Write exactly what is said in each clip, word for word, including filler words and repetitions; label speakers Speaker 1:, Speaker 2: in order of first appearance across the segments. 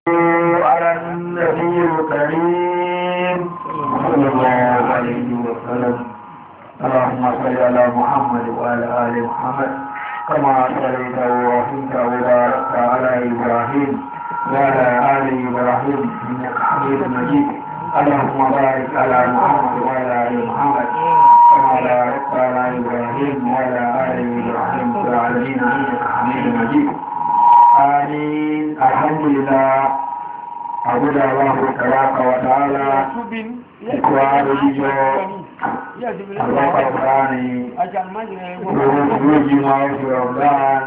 Speaker 1: على النبي الكريم صلى الله عليه وسلم. اللهم صل على محمد وعلى آل محمد كما صليت ورحمت وباركت على إبراهيم وعلى آل إبراهيم إنك حميد مجيد. اللهم بارك على محمد وعلى آل محمد كما باركت على إبراهيم وعلى آل إبراهيم في العالمين إنك حميد مجيد. آمين. الحمد لله. أعوذ الله تبارك وتعالى إخوان الجو الله القرآن وروج ما في رمضان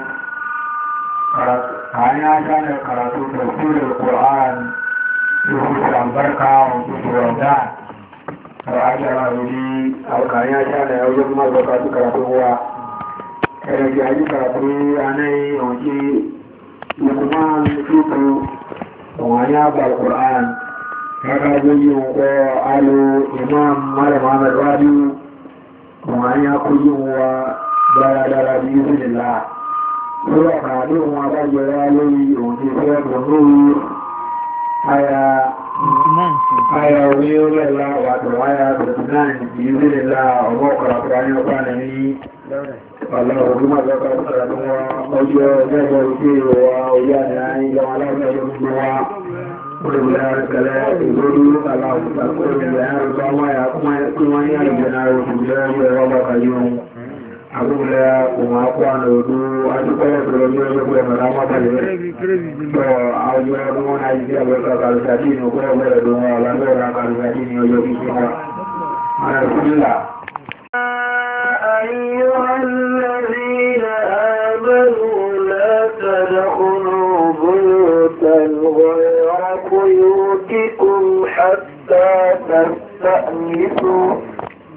Speaker 1: كان كان قرأت تفسير القرآن في البركة وفي رمضان فأجل لي أو كان كان يوجد ما ذكرت قرأته كان في قرأته أنا وجي لقمان فيكم وعيا بالقرآن هذا يجي وقالوا إمام مال محمد رادي وعيا كل ودار دار بإذن الله سورة قادم وعلى جلاله وتسير النور هيا هيا ويقول الله وعيا بسنان بإذن الله ومقرأ قرآن وقال Allah kuma da ka tsara kuma audio da da cewa ya da ai da wala da kuma kuma kala gudu Allah ta ko da ya ba ma ya kuma kuma ya da na rubu da ya ba ka yi abu da kuma kwana du a duk da da ne da kuma da ma da ne to audio da mu na yi da ba ka da shi ne ko da da Allah da ka da shi ne yo ki kuma alhamdulillah.
Speaker 2: أيها الذين آمنوا لا تدخلوا بيوتا غير بيوتكم حتى تستأنسوا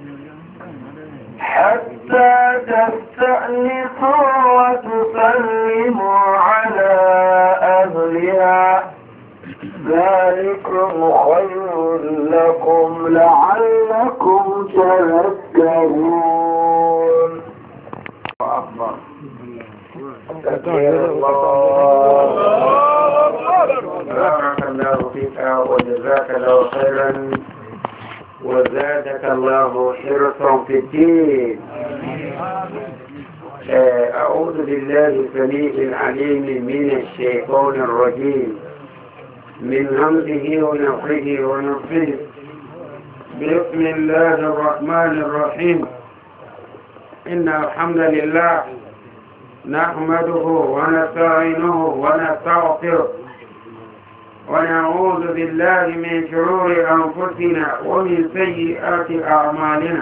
Speaker 2: حتى تستأنسوا وتسلموا على أهلها ذلكم خير لكم لعلكم تذكرون. أكبر. كثير الله بارك الله فيك وجزاك الله خيرا وزادك الله حرصا في الدين. أعوذ بالله السميع العليم من الشيطان الرجيم من همزه ونفخه ونفخه. بسم الله الرحمن الرحيم. إن الحمد لله نحمده ونستعينه ونستغفره ونعوذ بالله من شرور أنفسنا ومن سيئات أعمالنا.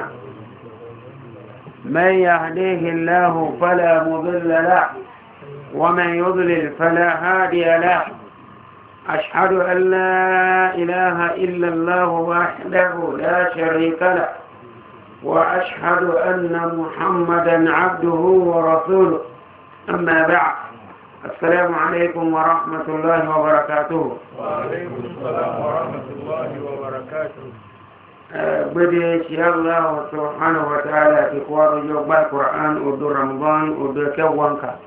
Speaker 2: من يهديه الله فلا مضل له ومن يضلل فلا هادي له. أشهد أن لا إله إلا الله وحده لا شريك له وأشهد أن محمدا عبده ورسوله. أما بعد السلام عليكم ورحمة الله وبركاته.
Speaker 3: وعليكم السلام ورحمة الله وبركاته.
Speaker 2: بدي شاء الله سبحانه وتعالى إخوار جوبا القرآن ودو رمضان ودو كوانكا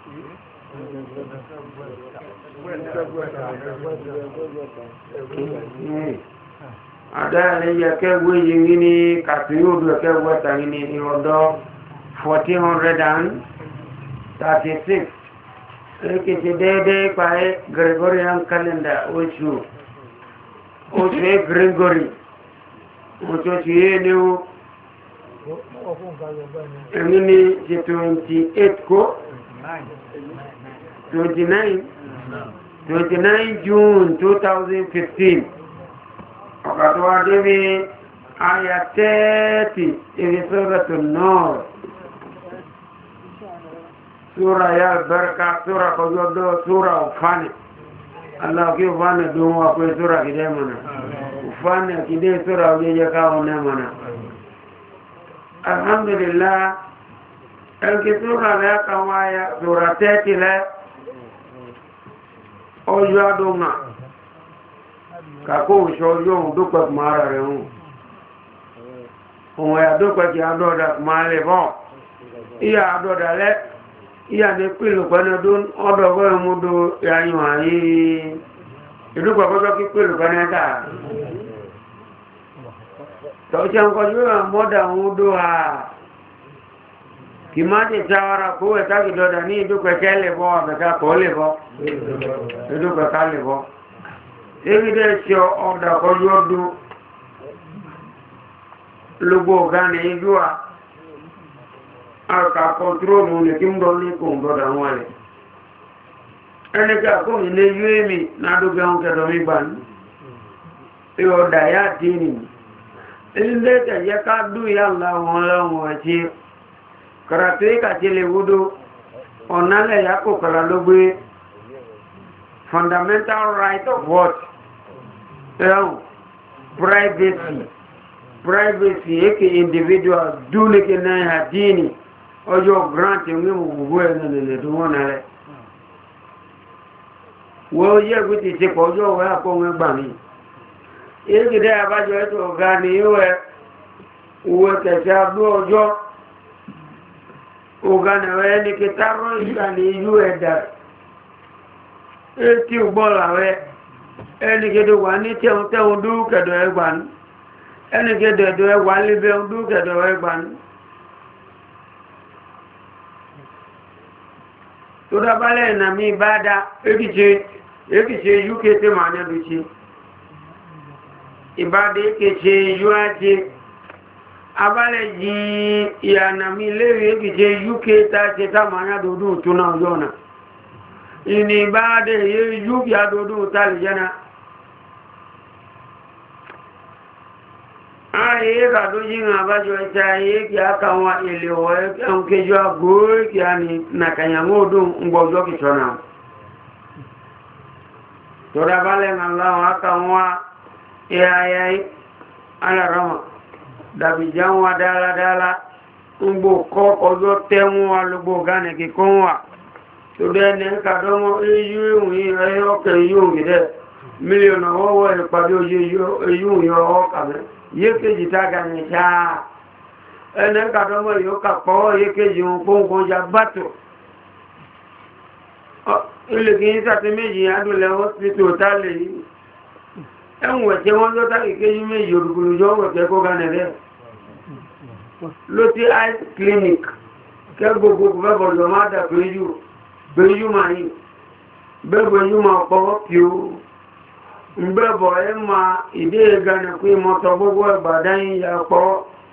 Speaker 2: Ada ya kewe yingini katuyudu kewe tangini iodo fourteen thirty-six. Eki chidede pae Gregorian calendar ochu. Ochu Gregory. Ochu chiyenu. Engini chi twenty-eight ko. twenty-nine. twenty-nine June twenty fifteen. Wakatuwa devi aya thirty ili suratul Nur. Sura ya baraka, sura kojodo, sura ufani. Allah ki ufani dunwa kwe sura kidemana. Ufani kide sura ujeje kao nemana. Alhamdulillah. Elki sura ya kawaya sura thirty le. Ojo adunga. Kako ushojo udukwa kumara rehu. Uwe adukwa ki adoda kumale bo. Iya adoda le. Iya de pilu panadun odo go mudu yanyu ayi ìdúgbà kọjọ́ kí pẹ̀lú kanẹ́ta tọ́jọ́ ń kọjú mọ́dà ń dó ha kì máa ti sáwara kó ẹ̀ta kìdọ̀dà ní ìdúgbẹ̀kẹ́ lè bọ́ àbẹ̀ká kọ́ lè bọ́ ìdúgbẹ̀ká lè bọ́ égidẹ́ ṣe ọ̀dà kọjú ọdún lógbó ọ̀gá ní ìdúwà aka kọntróòlù ní kí ń bọ́ ní kò ń bọ́dà wọn rẹ̀ ẹnìkà kò ní lé yú èmì nádógẹ́ ń kẹ́dọ̀ mí gbà ní ìwọ̀dà yá tí nì ilé tẹ̀yẹ ká dú ìyá láwọn lọ́wọ́ ẹ̀tí kàràtó ìkàtí lè wúdó ọ̀nálẹ̀ yá kò kàrà ló gbé fundamental right of what ẹ̀hùn privacy privacy eke individual dúnlẹ̀kẹ́ náà dínì ọjọ́ grant ní gbogbo ẹ̀nà lè tó wọ́n rẹ̀ wọ́n yẹ́ kú ti ṣe pọ̀ ọjọ́ ọ̀wẹ́ àkọ́wẹ́ gbà mí ìgbìdẹ́ àbájọ ètò ọ̀gá ní ìwẹ̀ òwò kẹsẹ̀ àbú ọjọ́ ọ̀gá nẹ̀wẹ́ ní kẹtàrọ̀ ìgbà ní ìlú ẹ̀dà etí ugbọ́làwẹ́ ẹni kẹdọ̀ wà ní tẹ́hun tẹ́hun dúkẹ̀dọ̀ ẹgbà ní ẹni kẹdọ̀ ẹwà líbẹ̀ dúkẹ̀dọ̀ ẹgbà ní tó dábálẹ̀ ìnàmí bá dá èkìṣe uk tí ma ní ẹ̀dù ṣe ìbádé èkìṣe uk abálẹ̀ yí ìyànàmí lérí èkìṣe uk tàṣẹ tàmà ní àdòdó tó náà ọjọ́ náà ìní ìbádé uk àdòdó tàlì jẹ́nà ààyè ìkàdó yíran àbájọ ẹ̀ṣẹ́ ayé kí a ká wọn ilé ọ̀wọ́ ẹ̀kẹ́ kéjọ agbóòrò kí a ní nàkànyàmó ọdún ngbọ̀jọ́ kìtọ́nà tọ́dá balẹ̀ aláwọ̀ aka wọn ẹ̀yà alárọ̀mọ̀ dàbìjá wọn dáradára ngbò kọ́ ọjọ́ tẹ́wọ́n wa lógbò gánẹ̀kì kọ́ wà tọ́dá ẹni kàdọ́mọ́ eyú ìwòyìn ẹyọ́kẹ̀ yóò gẹ̀dẹ̀ mílíọ̀nù ọwọ́ ìpàdé eyú ìyọ́ ọkàmẹ́ yékèjì tága ní ṣáà ẹni kàdọ́mọ̀ yóò kàpọ̀ yékèjì ohun kóhùnkó ya bátò ilẹ̀ kìí sàtí méjì adúlẹ̀ hospital tálẹ̀ yìí ẹ̀wọ̀n ẹ̀tẹ́ wọ́n tó tàbí kéjì méjì òdùkùnlù jọ wẹ̀kẹ́ kó gánẹ̀ rẹ̀ ló tí eye clinic kẹ́ gbogbo bẹ́bọ̀ lọ má dà péjú péjú máa yìí bẹ́bọ̀ yìí máa pọ̀ kí ó mbẹ́bọ̀ ẹ ma ìdí ìgànà pé mọ́tọ̀ gbogbo ẹgbàdá yìí ya pọ̀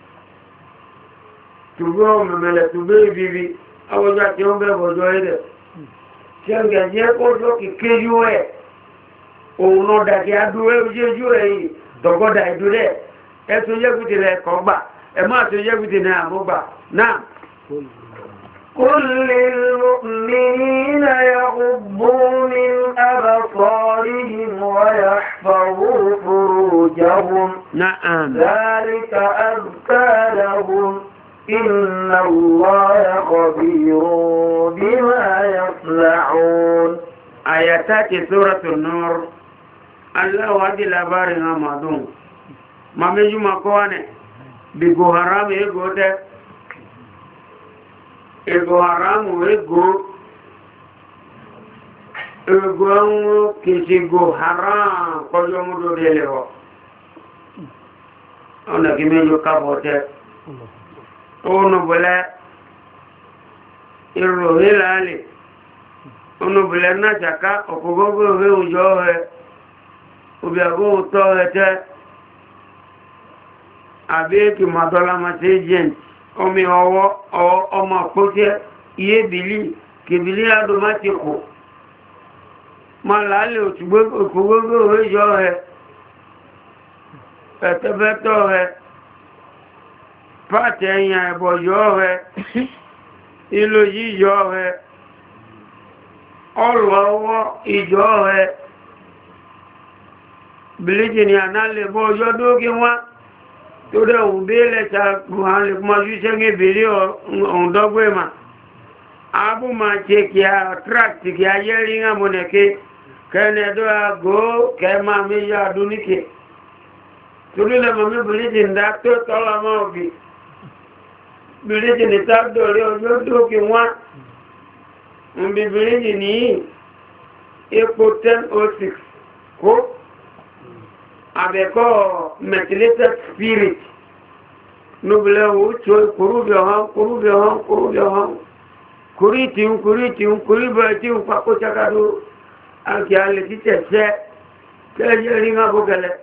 Speaker 2: tùgbọ́ mẹ̀mẹ̀lẹ̀ tùgbé ìbìbì awọjá tí ó bẹ́bọ̀ jọ ẹ̀dẹ̀ tí ó gẹ̀ẹ́jẹ́ kó tó kìké yú ẹ̀ òun náà dàkí adúwẹ́ ojú ẹ̀ yìí tọ̀gọ́dà ìdúrẹ́ ẹ tó yẹ́gùtì rẹ̀ kọ́ gbà ẹ máa tó yẹ́gùtì ní àmúgbà náà
Speaker 4: قل للمؤمنين يغضوا من أبصارهم ويحفظوا فروجهم
Speaker 2: نعم
Speaker 4: ذلك أزكى لهم إن الله خبير بما يصنعون
Speaker 2: آياتات سورة النور الله وادي لبارنا مادون ما ميجو مكوانه بيغو حرام يغوته ego haramu ego ego anwo kìí go haram kọjọ́ múdó délé ọ ọ̀nà kí méjì kábọ̀ tẹ́ ọ̀nàbọ̀lẹ́ ìròhé láàlè ọ̀nàbọ̀lẹ́ náà jàká ọ̀kọ̀gọ́gọ́ ìwé òjò ẹ̀ òbí àgbóhùn tọ́ ẹ̀ tẹ́ àbí èkì màdọ́lá máa tẹ́ jẹ́ǹtì omi ọwọ́ ọmọ àpótẹ́ iye bìlì kìbìlì àdómátìkò ma láàlẹ̀ òkúgbógbó ìjọ rẹ̀ ẹ̀tẹ́fẹ́tọ́ rẹ̀ pàtẹ ẹ̀yàn ẹ̀bọ̀jọ́ rẹ̀ ìlò yíyọ rẹ̀ ọrọ̀ ọwọ́ ìjọ rẹ̀ bìlìjì ni ànálẹ̀ bọ́ ọjọ́ dókí wá tó dẹ̀ òun bí lẹ́ta buhari kuma ṣúṣẹ́ ní ìbìlì ọ̀ndọ́gbé ma abu ma ṣe kí a tract kí a yẹ́ rí ń mọ̀nẹ̀kẹ́ kẹ́nẹ̀dọ́ àgó kẹ́mà méjì àdúníkẹ́ torí lẹ́mọ̀ mí bìlìjì ń dá tó tọ́lá mọ́ òbí bìlìjì ní tábdọ̀rí ọjọ́ dókè wá ń bí bìlìjì ní epo ten oh six kó abeko methylated spirit nubile ucho kurubyo han kurubyo han kurubyo han kuriti un kuriti un kuribati un pako chakadu aki ale kitese keje ringa bokele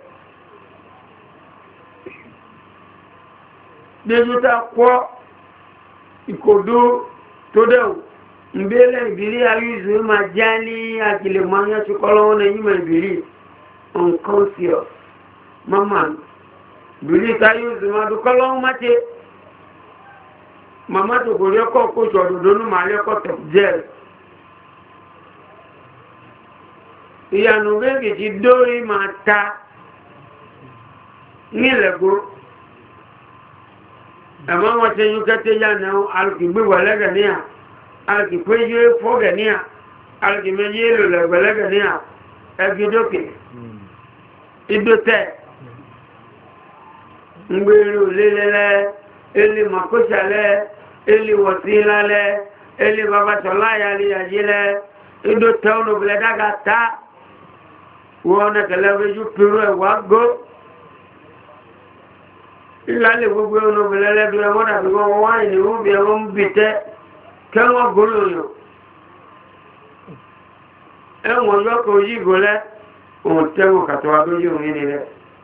Speaker 2: dejuta kwa ikodo todeu mbele ibili ayuzu majani akile manya chukolo na nyuma ibili unconscious mama ibili kayuzu madukolo mate mama to gori ko ko jododo nu male ko to gel iyanu bege ti dori mata nilego ama wa te yukate ya na alkigbe walega ni a alkigbe foge ni a alkigbe lo le walega ni a egidoke idote ngbero lelele eli makosale eli wasilale eli baba solaya li ajile ido tawno bledaga ta wona kalawe ju piro wago ilale gbogbo ono belele bi won da bi won wa ni o bi won bite kan wa golo yo e won yo ko yi gole o tewo ka to ado yo ni le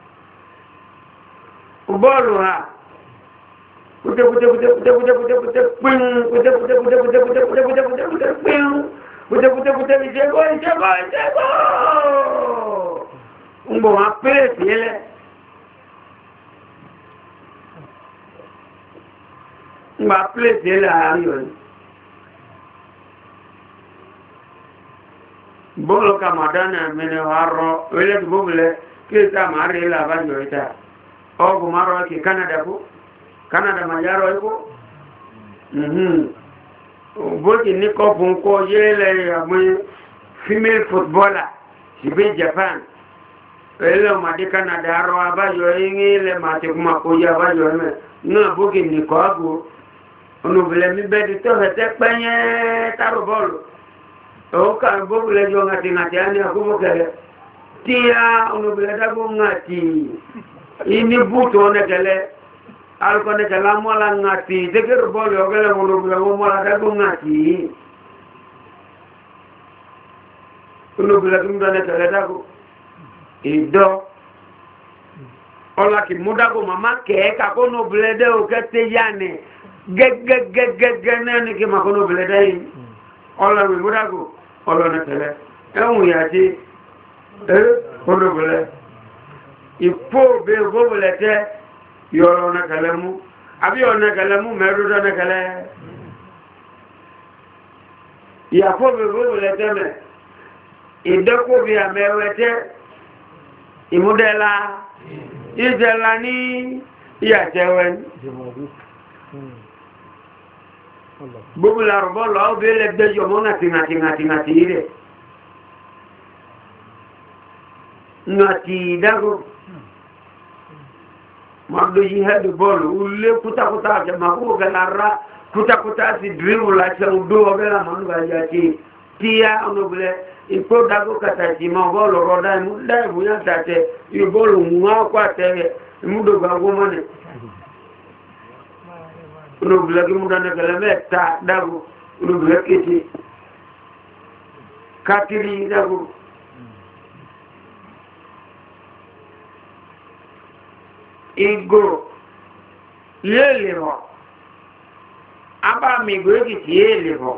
Speaker 2: ubolu ha kute kute kute kute kute kute kute ping kute kute kute kute kute kute kute kute kute ping kute kute kute ni jego jego jego umbo ma pele tiele ma pele tiele ayo bolo kamadana mene haro wele bobule kisa mari la banyo ita ogu maro ki Canada ko Canada majaro iko mhm boki niko funko yele ya mu female footballer sibe Japan ele madi Canada ro abayo ingile mate kuma ko ya abayo me na boki niko agu onu bele mi bedi to hete penye taro bolu o ka bobule jo ngati ngati ani akumo kele tia onu bele dago ngati ini buto nekele alko nekela mola ngati deger bol yogele mulu bula mola dago ngati ulu bula kimda nekele dago ido ola ki mudago mama ke ka kono blede o kete yane gegegegege nani ki makono blede ola mi mudago ola nekele ewu yati eh kono blede ipo be gobulete yoro na kalemu abi ona kalemu meru na kale ya po be gobulete me idako bi amewete imudela idela ni ya tewen bubula robolo be le de yomona tinga tinga tinga tire ngati dago magdo jihad bolu ulle kuta kuta ke mago galara kuta kuta si dribble la chaudo bela manu gajati tia ono bele ipo dago kata si mangolo roda mu dai buya tate i bolu ngwa kwa te mudo gago mane ono bele ki mudane kala meta dago ono bele kiti katiri dago igo leleho aba mi go ki ti leleho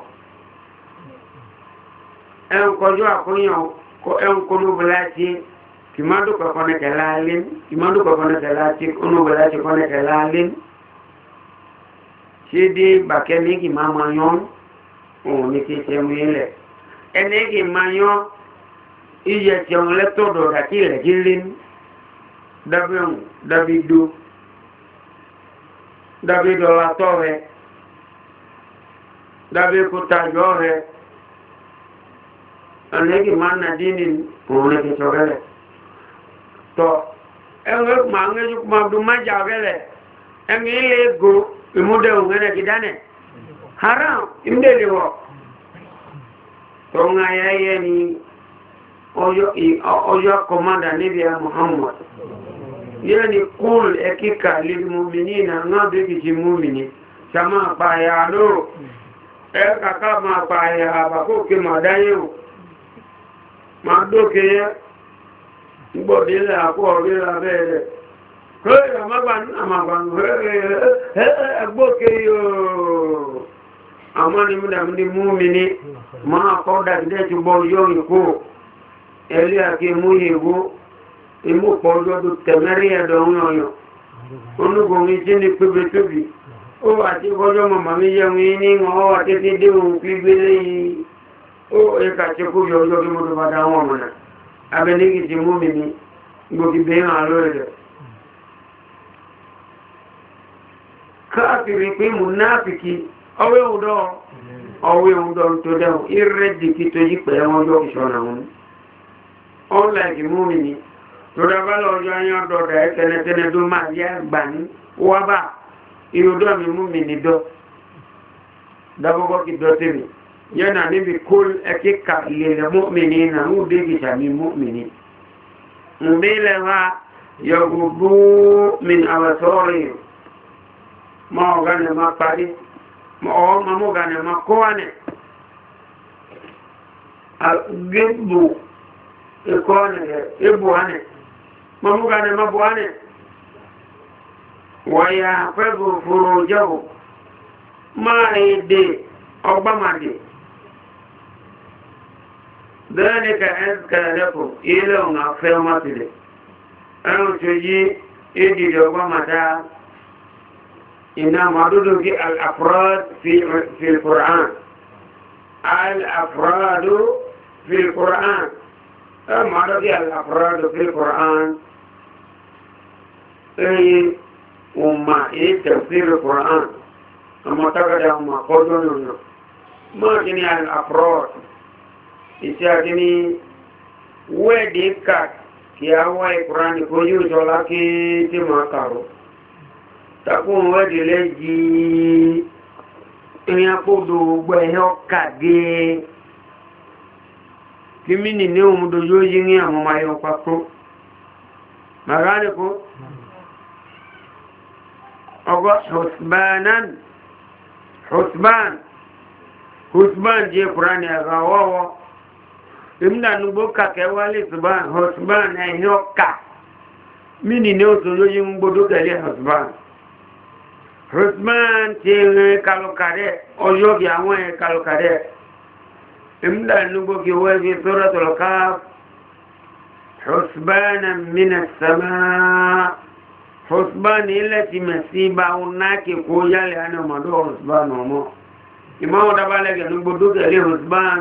Speaker 2: en ko jo akunyo ko en ko no blati ki mando ko kone kelalin ki mando ko kone kelati ko no blati kone kelalin sidi bakeni ki mama yon o ni ki temile ene ki manyo iye ti on le todo da ki le kilin Dabion, Davido, Davido la torre, David Kutajore, Anegi Mana Dinin, Uneki Sogele. To, Engel Mange Yukmabdu Majavele, Engile go, Imude Ungene Kidane, Haram, Imdeliwo. Tonga Yayeni, ọjọ́ kọmọ́dà níbi Muhammad yẹ́ni kúl ẹkíkà lílmùmìnì na náà bí kì sí múmìnì sàmà pààyà lóò ẹ́kàká máa pààyà àbàkókè màdáyéwò máa dókè yẹ́ gbọ́dílẹ̀ àkó ọ̀rẹ́lẹ̀ abẹ́rẹ̀ kọ́lẹ̀ àmàgbànú ẹgbókè yóò àmọ́ ni múdàmúdí múmìnì máa kọ́ dàbídẹ́ ti bọ́ yóò ìkó ẹ̀lẹ́ àti mú ìwó imú pọ̀jọ́ tó tẹ̀mẹ́rí ẹ̀dọ̀ ń yọ̀yọ̀ onúgbòmí tí ní pébé tóbi ó wà tí kọjọ́ mọ̀mọ̀ mi jẹun ní wọ́n wà títí dé ohun pígbé lẹ́yìn ó ẹka tí kó yọ ọjọ́ kí mo tó bàdá wọn mọ̀nà abẹ́lẹ́gì ti mú mi ní gbòkì bẹ́ẹ̀ hàn lórí rẹ̀ káàkiri pé mú náàfikì ọwé òdọ́ ọwé òdọ́ tó dẹ̀hùn ìrẹ́dìkì tó yí pẹ̀lẹ́ wọn jọ ìṣọ́nà wọn unlike múmini lọ́dọ̀bálọ̀ ọjọ́ ayán dọ̀dọ̀ ẹ̀kẹ́nẹ́tẹ́nẹ́ tó máa yá gbà ní wábà ìrọ̀dọ̀ mi múmini dọ́ dábọ́gọ́ kì dọ́ tèmi yẹ́nà níbi kól ẹkíkà ilẹ̀ múmini na ń dégì sàmì múmini mbílẹ̀ wa yọ̀gbùgbù min àwẹ̀sọ́rì ma ọ̀gánẹ̀ ma parí ma mọ́gánẹ̀ ma kọ́wánẹ̀ gẹ́gbù ikone ibuane mamugane mabuane waya febu furujahu maide obamade dhalika azka lakum ila ngafematile anu tuji idi obamada ina madudu ki al afrad fi fi al quran al afradu fi al quran معنى دي الأفراد في القرآن أي وما إيه تفسير القرآن أما تقعد أما قدرنا ما كني الأفراد إساكني وديكات كي هو القرآن كوجو جولاكي تما كارو تكون ودي لجي إن يقودوا بيوكادي kimini ne umudo yoji ngi amama yo kwako magane ko ogo husbanan husban husban je qur'ani agawo imda nuboka ke wali husban husban e yoka mini ne oto yoji ngbodo gele husban husban je kalokare oyo bi àwọn kalokare املا نبوك وفي سورة القاف حسبانا من السماء حسبان التي مسيبا وناكي كوجا لأنه مدو حسبان ومو إمام دبالك نبودوك لي حسبان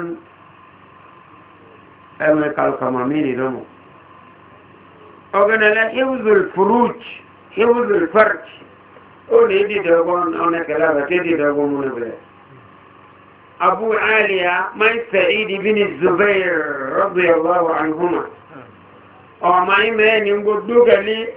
Speaker 2: أمي كالكماميني نمو وقنا لا حفظ الفروج حفظ الفرج أولي دي دقون أولا كلابة تدي دقون منبلة أبو عالية ما سعيد بن الزبير رضي الله عنهما وما يمين يقولوك لي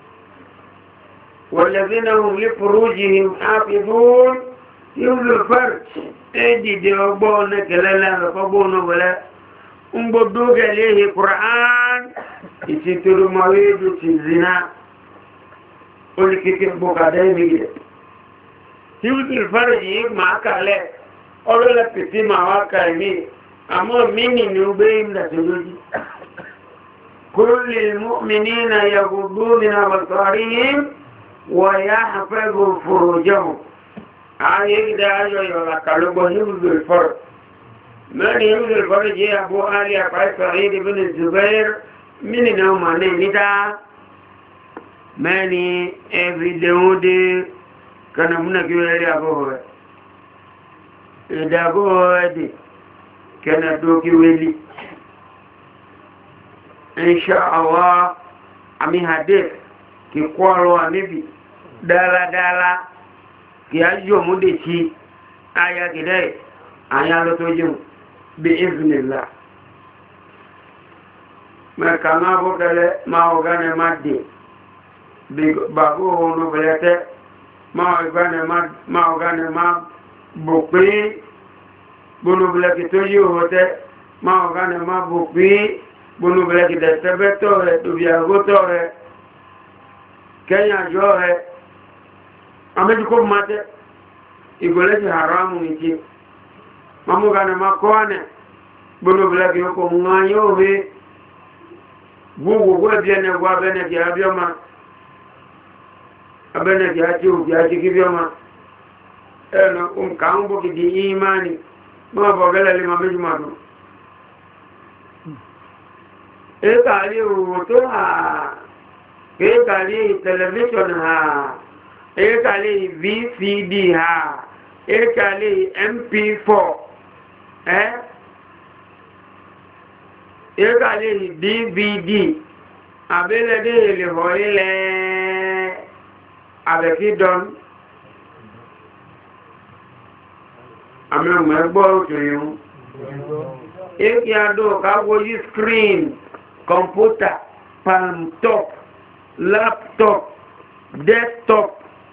Speaker 2: والذين هم لفروجهم حافظون يقولوا الفرج ايدي ديوبونا كلالا فبونا ولا يقولوك ليه القرآن يسيطروا مويد في الزنا قل كتب بقدامي يقولوا الفرج يقمع كالي ọlọ́lẹ̀ pèsè máa wá ká ẹ̀mí àmọ́ mínì ni ó gbé ìmìdàtí lójí kúrò lè mọ́mìnì na yàgùgbó nínú àbàtàrí yìí wọ̀ ya àfẹ́gbò fòrò jẹun ayé ìdá ayọ̀ yọ̀lá kàlùgbọ̀ hìbùdó ìfọ́rọ̀ mẹ́rin hìbùdó ìfọ́rọ̀ jẹ́ àbú alì àpáìsọ̀ yìí bí ní zubair mínì náà mà ní nídá mẹ́rin ẹ̀fìdẹ̀wọ́n dé kanamúnà kí wọ́n rí àbọ̀ rẹ̀ ìdàgó ẹ̀dì kẹ́nà dókí wélì inṣà àwọ́ àmì hadith kí kọ́rọ̀ àmìbì dáradára kí a yọ múdè sí ayagidẹ́ ayálótójú bí ìfìnìlá mẹ́ka máa bókẹ́lẹ́ máa ọ̀gánẹ má dì bí bàbú ohun obìnrin máa ọ̀gánẹ má bò pín gbónúbìlẹ̀kì tó yí òwò tẹ́ máa ọ̀gánẹ̀ máa bò pín bolo bele ki de sebeto re dubi agoto re kenya jo re ameji ko mate igole ji haramu niki mamu gane makwane bolo bele ki ko nganyo be gugu gwe biene gwa bene ki abioma abene ki ati u ki ati ki bioma eno um kambo ki di imani ma bogele li mameji madu e kali u to ha e kali television ha e kali V C D ha e kali M P four eh e kali D V D abele de le hoile avec qui donne àmì ọmọ ẹgbọ́ òtòyún èkì àdó káwọ́yí screen computer palm top laptop desktop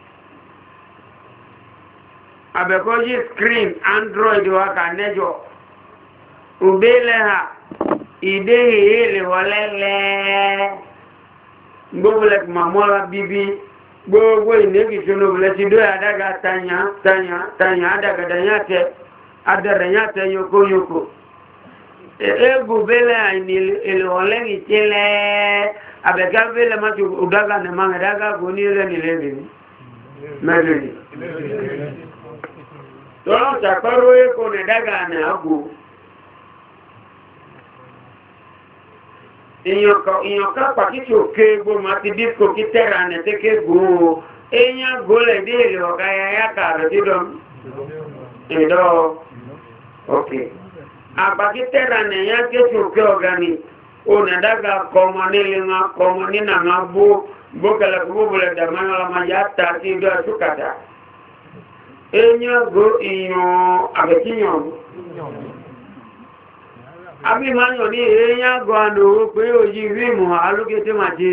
Speaker 2: àbẹ̀kọ́yí screen android wa kà nẹ́jọ òbílẹ̀ ha ìdé ìhé lè wọlẹ́lẹ́ gbogbo lẹ́kùn màmọ́lá bíbí gbogbo ìnẹ́gì sínú obìnrin ti dóyà adága tanya tanya tanya adagadanya tẹ adaranya tẹ yoko yoko egwu bẹ́lẹ̀ àìní ìlọ̀lẹ́gì tí lẹ́ abẹ̀ká bẹ́lẹ̀ má ti ọ̀dága nà máa ẹ̀dága kò ní ilẹ̀ nílẹ̀ bèbí mẹ́rin tọ́lọ́ sàpẹ́rọ èkó nẹ̀dága nà ágbò ìyàn ká pàkítì òkè gbò má ti dípò kí tẹ́ra nẹ̀tẹ́kẹ́ gbò èyàn gbólẹ̀ dé èlè ọ̀gá yáyá kààrẹ̀ dídọ́ ìdọ́ òkè àpàkí tẹ́ra nẹ̀yà kéṣì òkè ọ̀gá ni onàdága kọmọ nílé wọn kọmọ nínà wọn bó gbókẹlẹ̀ gbóbulẹ̀ dàmánàlámà yá ta sí ìdọ́ àtúkàtà èyàn gbó ìyàn àbẹ̀kíyàn àbí máa yàn ní èèyàn gọ́ọ̀nà owó pé òyí rímù alúgété màtí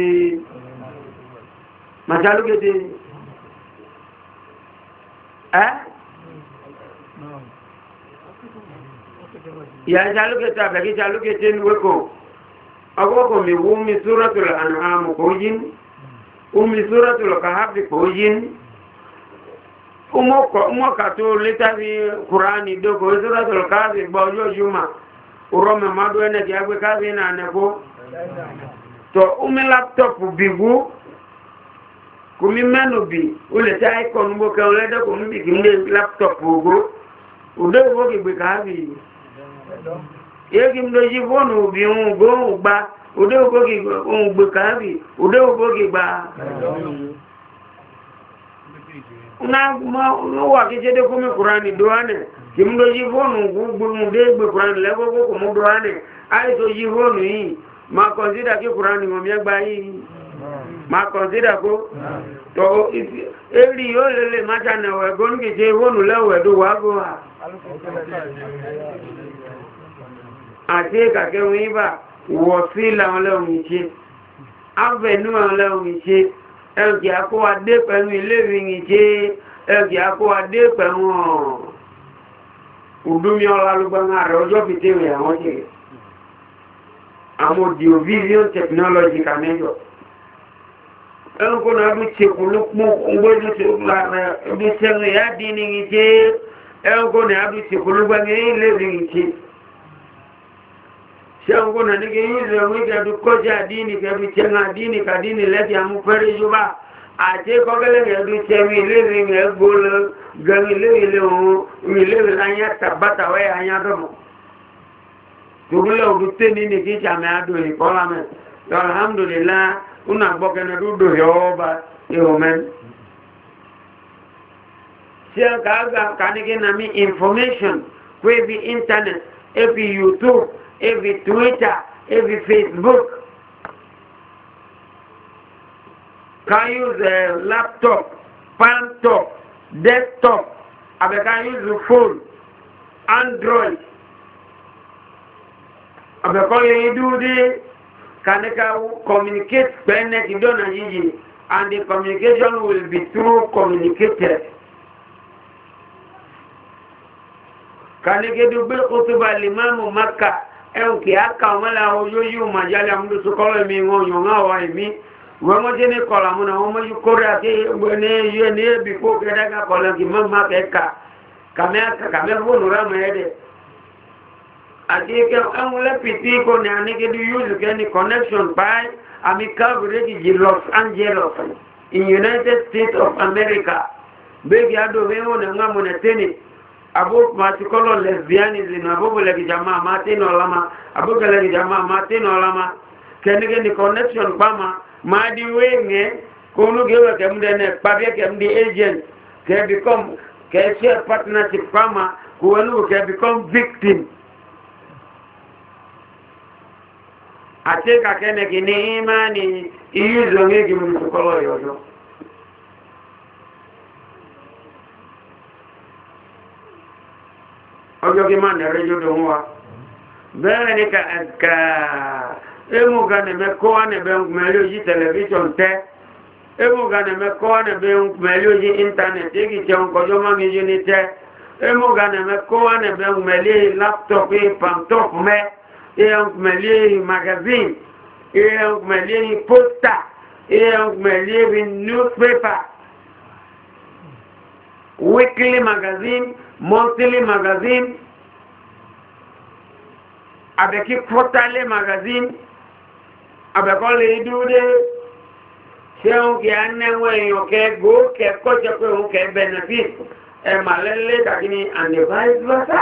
Speaker 2: alúgété ẹ́ ìyà ìṣẹ́ alúgété àbẹ̀kíṣẹ́ alúgété ní wékò ọgbọ́kọ̀ mi wú mi súrọ́tùlọ̀ àmù kò yí wú mi súrọ́tùlọ̀ kàhápì kò yí mọ́kà tó létàrí kùránì dókò súrọ́tùlọ̀ kàhápì gbọ́ ọjọ́ jùmọ̀ urome madu ene ki agwe kazi na nebo to umi laptop bigu kumi menu bi ule ta icon mbo ka ule de kumi bi kinde laptop ugo ude ugo ki gbe kazi ye ki mdo jivonu bi ugo ugba ude ugo ki ugbe kazi ude ugo ki gba una mo wa ki jede kumi Qur'ani doane kimdo jivonu gugu mude gbe Qur'an lego ko mo doane ai so jivonu yi ma consider ki Qur'an mo mi gba yi ma consider ko to eri yo lele ma ta na we gon ke jivonu lewe do wa go ha ate ka ke wi ba wo si la won le mi che avenu won le mi che e ki ako ade pelu ile wi ni che e ki ako ade pelu Udumi ọlálúgbọ́n ààrẹ ọjọ́ fìtíwẹ̀ àwọn jẹ́ àwọn audio-vision technology kàmẹ́jọ. Ẹnukọ́ náà bí ṣekùnlú pún ọgbọ́dún tí ó lára ẹbí sẹ́rẹ̀ yá dín ní ìṣẹ́ ẹnukọ́ náà bí ṣekùnlú gbẹ́gbẹ́ ilé rí ìṣẹ́. Ṣẹ́nkọ́ náà ní kí yí rẹ̀ wí kẹ́bí kọjá dín ní kẹ́bí ṣẹ́ngà dín ní kàdín ní lẹ́tì àmú fẹ́rẹ́ yóò àti kọ́kẹ́lẹ́ kẹ́bí ṣẹ́rí ilé rí ẹgbó lọ gẹ̀rù ilé-ilé ohun ilé-ilé anyá tàbátàwẹ́ anyádọ́mọ̀ tòbílẹ̀ òdú tẹ́ ní ní kí sàmì àdó ìkọ́lá mẹ́ alhamdulillah una gbọ́kẹ́nà dúdú yọ́ọ́bá ihòmẹ́n tí a kàága kàníkí na mi information kó ebi internet ebi YouTube ebi Twitter ebi Facebook can use a laptop palm top desktop abeka use phone Android abeka you do the kanika communicate connect you don't know and the communication will be through communicated kanike du bil khutuba limamu Makkah ẹun kì á kà ọmọ la ojú yíò mà jálẹ̀ àmúdùsù kọ́lọ̀ mi wọn yàn á wà ìmí wọ́n mọ́ jẹ́ ní kọ̀lọ̀ àmúnà wọ́n mọ́ yí kórè àti ní yé ní ẹbí kó kẹ́dẹ́gà kọ̀lọ̀ kì mọ́ má kẹ́ kà kàmẹ́ fóònù rẹ̀ mọ́ ẹ̀dẹ̀ àti ẹun lẹ́pìtì kò ní àníkẹ́dù yóò kẹ́ ní connection by àmì coverage di Los Angeles in United States of America bẹ́ẹ̀kì adóbe wọn ní ọmọ ní tẹ́nì abó matikọ́lọ̀ lesbianism abóbulẹ̀kì jama martin ọlama abóbulẹ̀kì jama martin ọlama kẹ́nìkẹ́ ní connection pàmà máa di wéèngẹ́ kónúgẹ́wẹ̀ kẹ́mdẹ́ ní pàbíẹ́ kẹ́mdẹ́ agent kẹ́ become kẹ́ share partnership pàmà kówẹ́nù kẹ́ become victim àti kàkẹ́nẹ̀kì ní ìmáni iyú ìzòmígì mùsùkọ́lọ̀ yọ̀yọ́ ọjọ́ kí máa nẹ̀rẹ́ jọ́dọ̀ wọn wa bẹ́ẹ̀ ni ka emu ga nẹ̀mẹ́ kọ́ wá nẹ̀bẹ̀ mẹ́lẹ́ ojí tẹlẹfíṣọ̀n tẹ́ emu ga nẹ̀mẹ́ kọ́ wá nẹ̀bẹ̀ mẹ́lẹ́ ojí íńtánẹ̀tì èkì jẹun kọjọ́ máa mi yé ní tẹ́ emu ga nẹ̀mẹ́ kọ́ wá nẹ̀bẹ̀ mẹ́lẹ́ láptọ̀pù pàntọ́pù mẹ́ èèyàn mẹ́lẹ́ magazine èèyàn mẹ́lẹ́ pósítà èèyàn mẹ́lẹ́ newspaper weekly magazine monthly magazine abeki quarterly magazine abeko le dude seun ki anenwe eyan ke go ke ko je pe o ke benefit e malele takini and the vice versa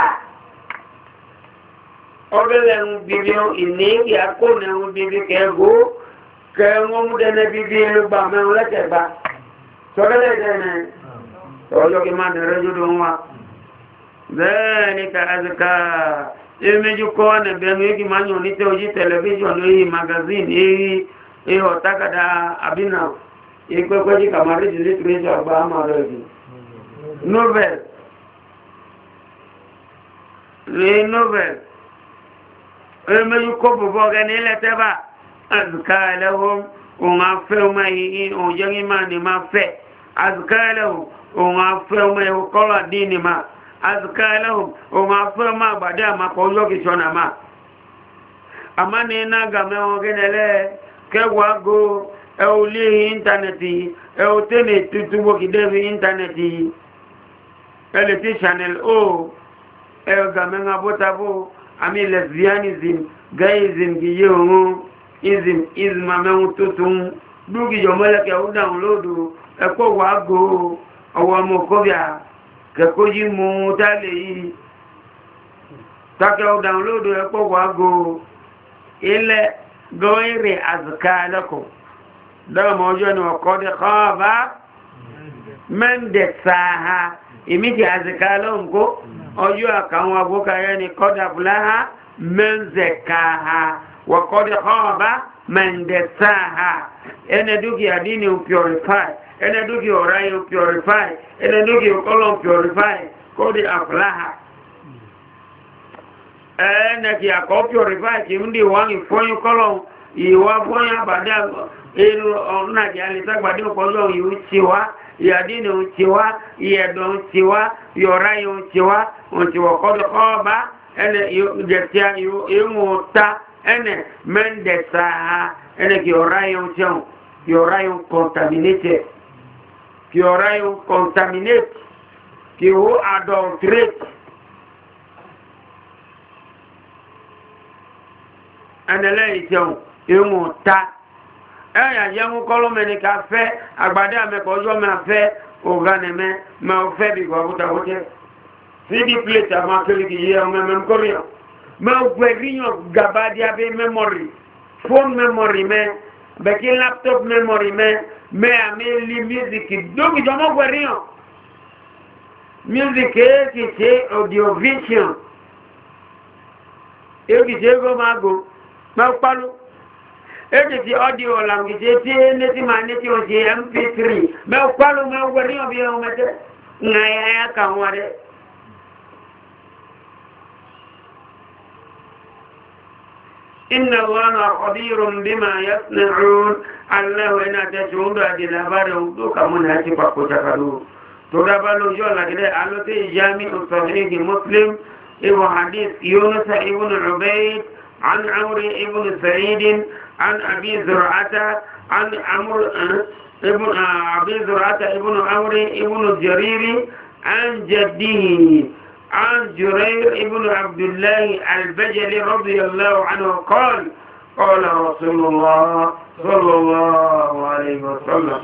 Speaker 2: obele un bibion ini ki akone un bibi ke go ke mo mu de ne bibi lu ba me le ke ba so le de ne ojo ki ma de reju do wa ذلك أذكى emeju ko ne be mi ki manyo ni te oji television yi magazine yi e o takada abina e ko ko ji kamari di literature ba ma ro ji novel le novel emeju ko bo bo ga ni le te ba azka lahum o ma fe o ma yi o je ni ma ni ma fe azka lahum o ma fe o ma o ko la dini ma azka lahum o ma fa ma bada ma ko yo ki sona ma amane na ga me o genele ke wa go e o li internet e o tene tutu bo ki de internet e le ti channel o e ga me nga botabo ami lesbianism gayism ki yo ism ism ma me tutu du ki yo mele ke o download e ko wa go owo mo ko bia kẹ́kọ́ yí mú dálé yìí tákẹ́ ọ dáwnlódù ẹ̀pọ̀ wágó ilẹ̀ gọ́ẹ̀rẹ̀ àzùká lẹ́kọ̀ọ́ dáàmọ́ ọjọ́ ni ọkọ̀ dẹ̀ kọ́ọ̀bá mẹ́ndẹ̀ sáà ìmìtì àzùká lọ́nkó ọjọ́ àkàwọn agbókayẹ́ ni kọ́dà fúláhá mẹ́nzẹ̀ káà wọ̀kọ́ dẹ̀ kọ́ọ̀bá mẹ́ndẹ̀ sáà ẹni dúkìá dínì purify ene duki orayo purify ene duki kolon purify kodi aflaha ene ki akọ purify ki ndi wangi fonyo kolon iwa fonyo bada elu ona ki ali tagbade kolon yu chiwa ya dini uchiwa yedo uchiwa yorayo uchiwa uchiwa kodi koba ene yu jetia yu imuta ene mendesa ene ki orayo uchiwa yorayo contaminated qui aura eu contaminate, qui ou adulterate. Ẹnẹlẹ́ ìjẹun, ìwọ̀n ta. Ẹ̀yà jẹun kọ́lọ́ mẹ́ni ká fẹ́, àgbàdá mẹ́kọ̀ ọjọ́ mẹ́ fẹ́, ògánẹ̀mẹ́, mẹ́ ọ fẹ́ bí gbọ́ bútabútẹ́. cd plate àmà kìlìkì yẹ ọmọ mẹ́m kọ́ríyàn. Mẹ́ gbẹ̀ríyàn gàbádí abẹ́ memory, phone memory mẹ́, bẹ̀kí laptop memory mẹ́, mais amé li musique donc je m'en vois rien musique qui c'est audiovisuel et qui c'est go mago ma parlo et qui c'est audio langue qui c'est ne ti mane ti o c'est M P trois mais parlo ma vois rien bien on mette ngaya ka ware إن الله خبير بما يصنعون الله إن تشهد هذه الأخبار ودوك من هاتف وتكالو تدبلوا جولا كده على جامع صحيح مسلم إبو حديث يونس ابن عبيد عن عمرو بن سعيد عن أبي زرعة عن عمرو ابن أبي زرعة ابن عمرو ابن جرير عن جده عن جرير ابن عبد الله البجلي رضي الله عنه قال قال رسول الله صلى الله عليه وسلم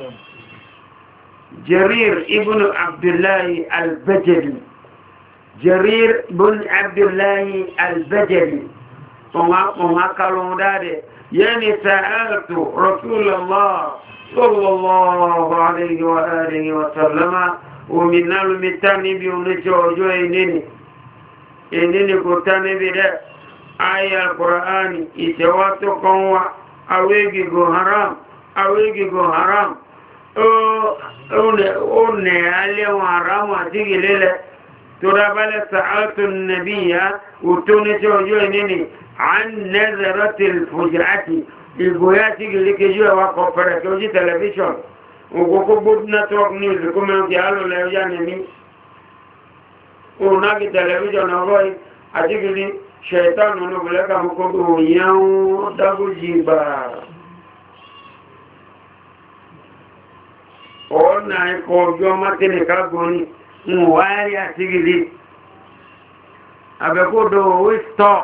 Speaker 2: جرير ابن عبد الله البجلي جرير بن عبد الله البجلي وما قالوا ذلك يعني سألت رسول الله صلى الله عليه وآله وسلم ومن المتاني بيونيشو جو إنني إنني كتاني بدا آية القرآن إتواتو قوة أويجي جو حرام أويجي جو حرام أو نعالي وحرام واتيجي ليلة ترابل سألت النبي وتونيشو جو إنني عن نظرة الفجعة البياتي اللي كجوا وقفرة كوجي تلفزيون وكوكو بود نتورك نيوز كمان كيالو لا يجاني وناكي تلفزيون أقول أتيجي شيطان ونقول لك مكودو ياو دابو جيبا ona iko joma tene kagoni muwari atigili abekodo wisto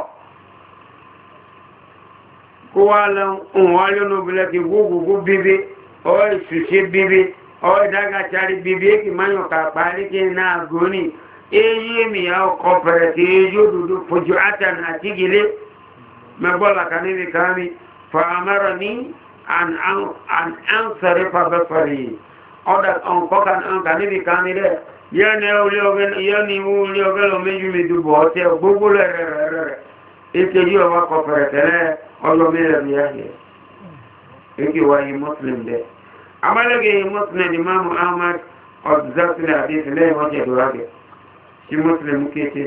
Speaker 2: kuwala unwale no bilaki gugu gu bibi o sushi bibi o daga chari bibi ki manyo ka pali ki na goni eyi mi ya ko pere ki judu fujuatan atigili mebola kanini kami fa amarani an an an ansarifa basari oda on kokan an kanini kami de yene uliogen yani uliogelo meju mi dubo te gugu le re re ite yo wa ko pere tele ọjọ́ mẹ́rẹ̀ bí yáyẹ èkè wáyé muslim dẹ̀ amálẹ́gẹ̀ muslim imamu ahmad ọ̀dùzásílẹ̀ àdíṣẹ́ lẹ́yìn wọ́n jẹ́ ìdúrágẹ̀ sí muslim kéte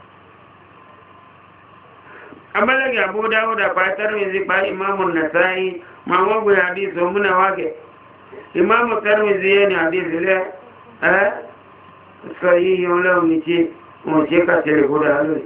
Speaker 2: amálẹ́gẹ̀ abúdáwọ́dà pàtàkì ìzípa imamu nasáyí ma wọ́n gbé àdíṣẹ́ òmúnà wágẹ̀ imamu tẹ́rìmìzí yẹ́ ni àdíṣẹ́ lẹ́ ẹ́ sọ yíyọ lẹ́wọ̀n ní tí wọ́n ṣe kàtẹ̀lẹ̀ kódà lórí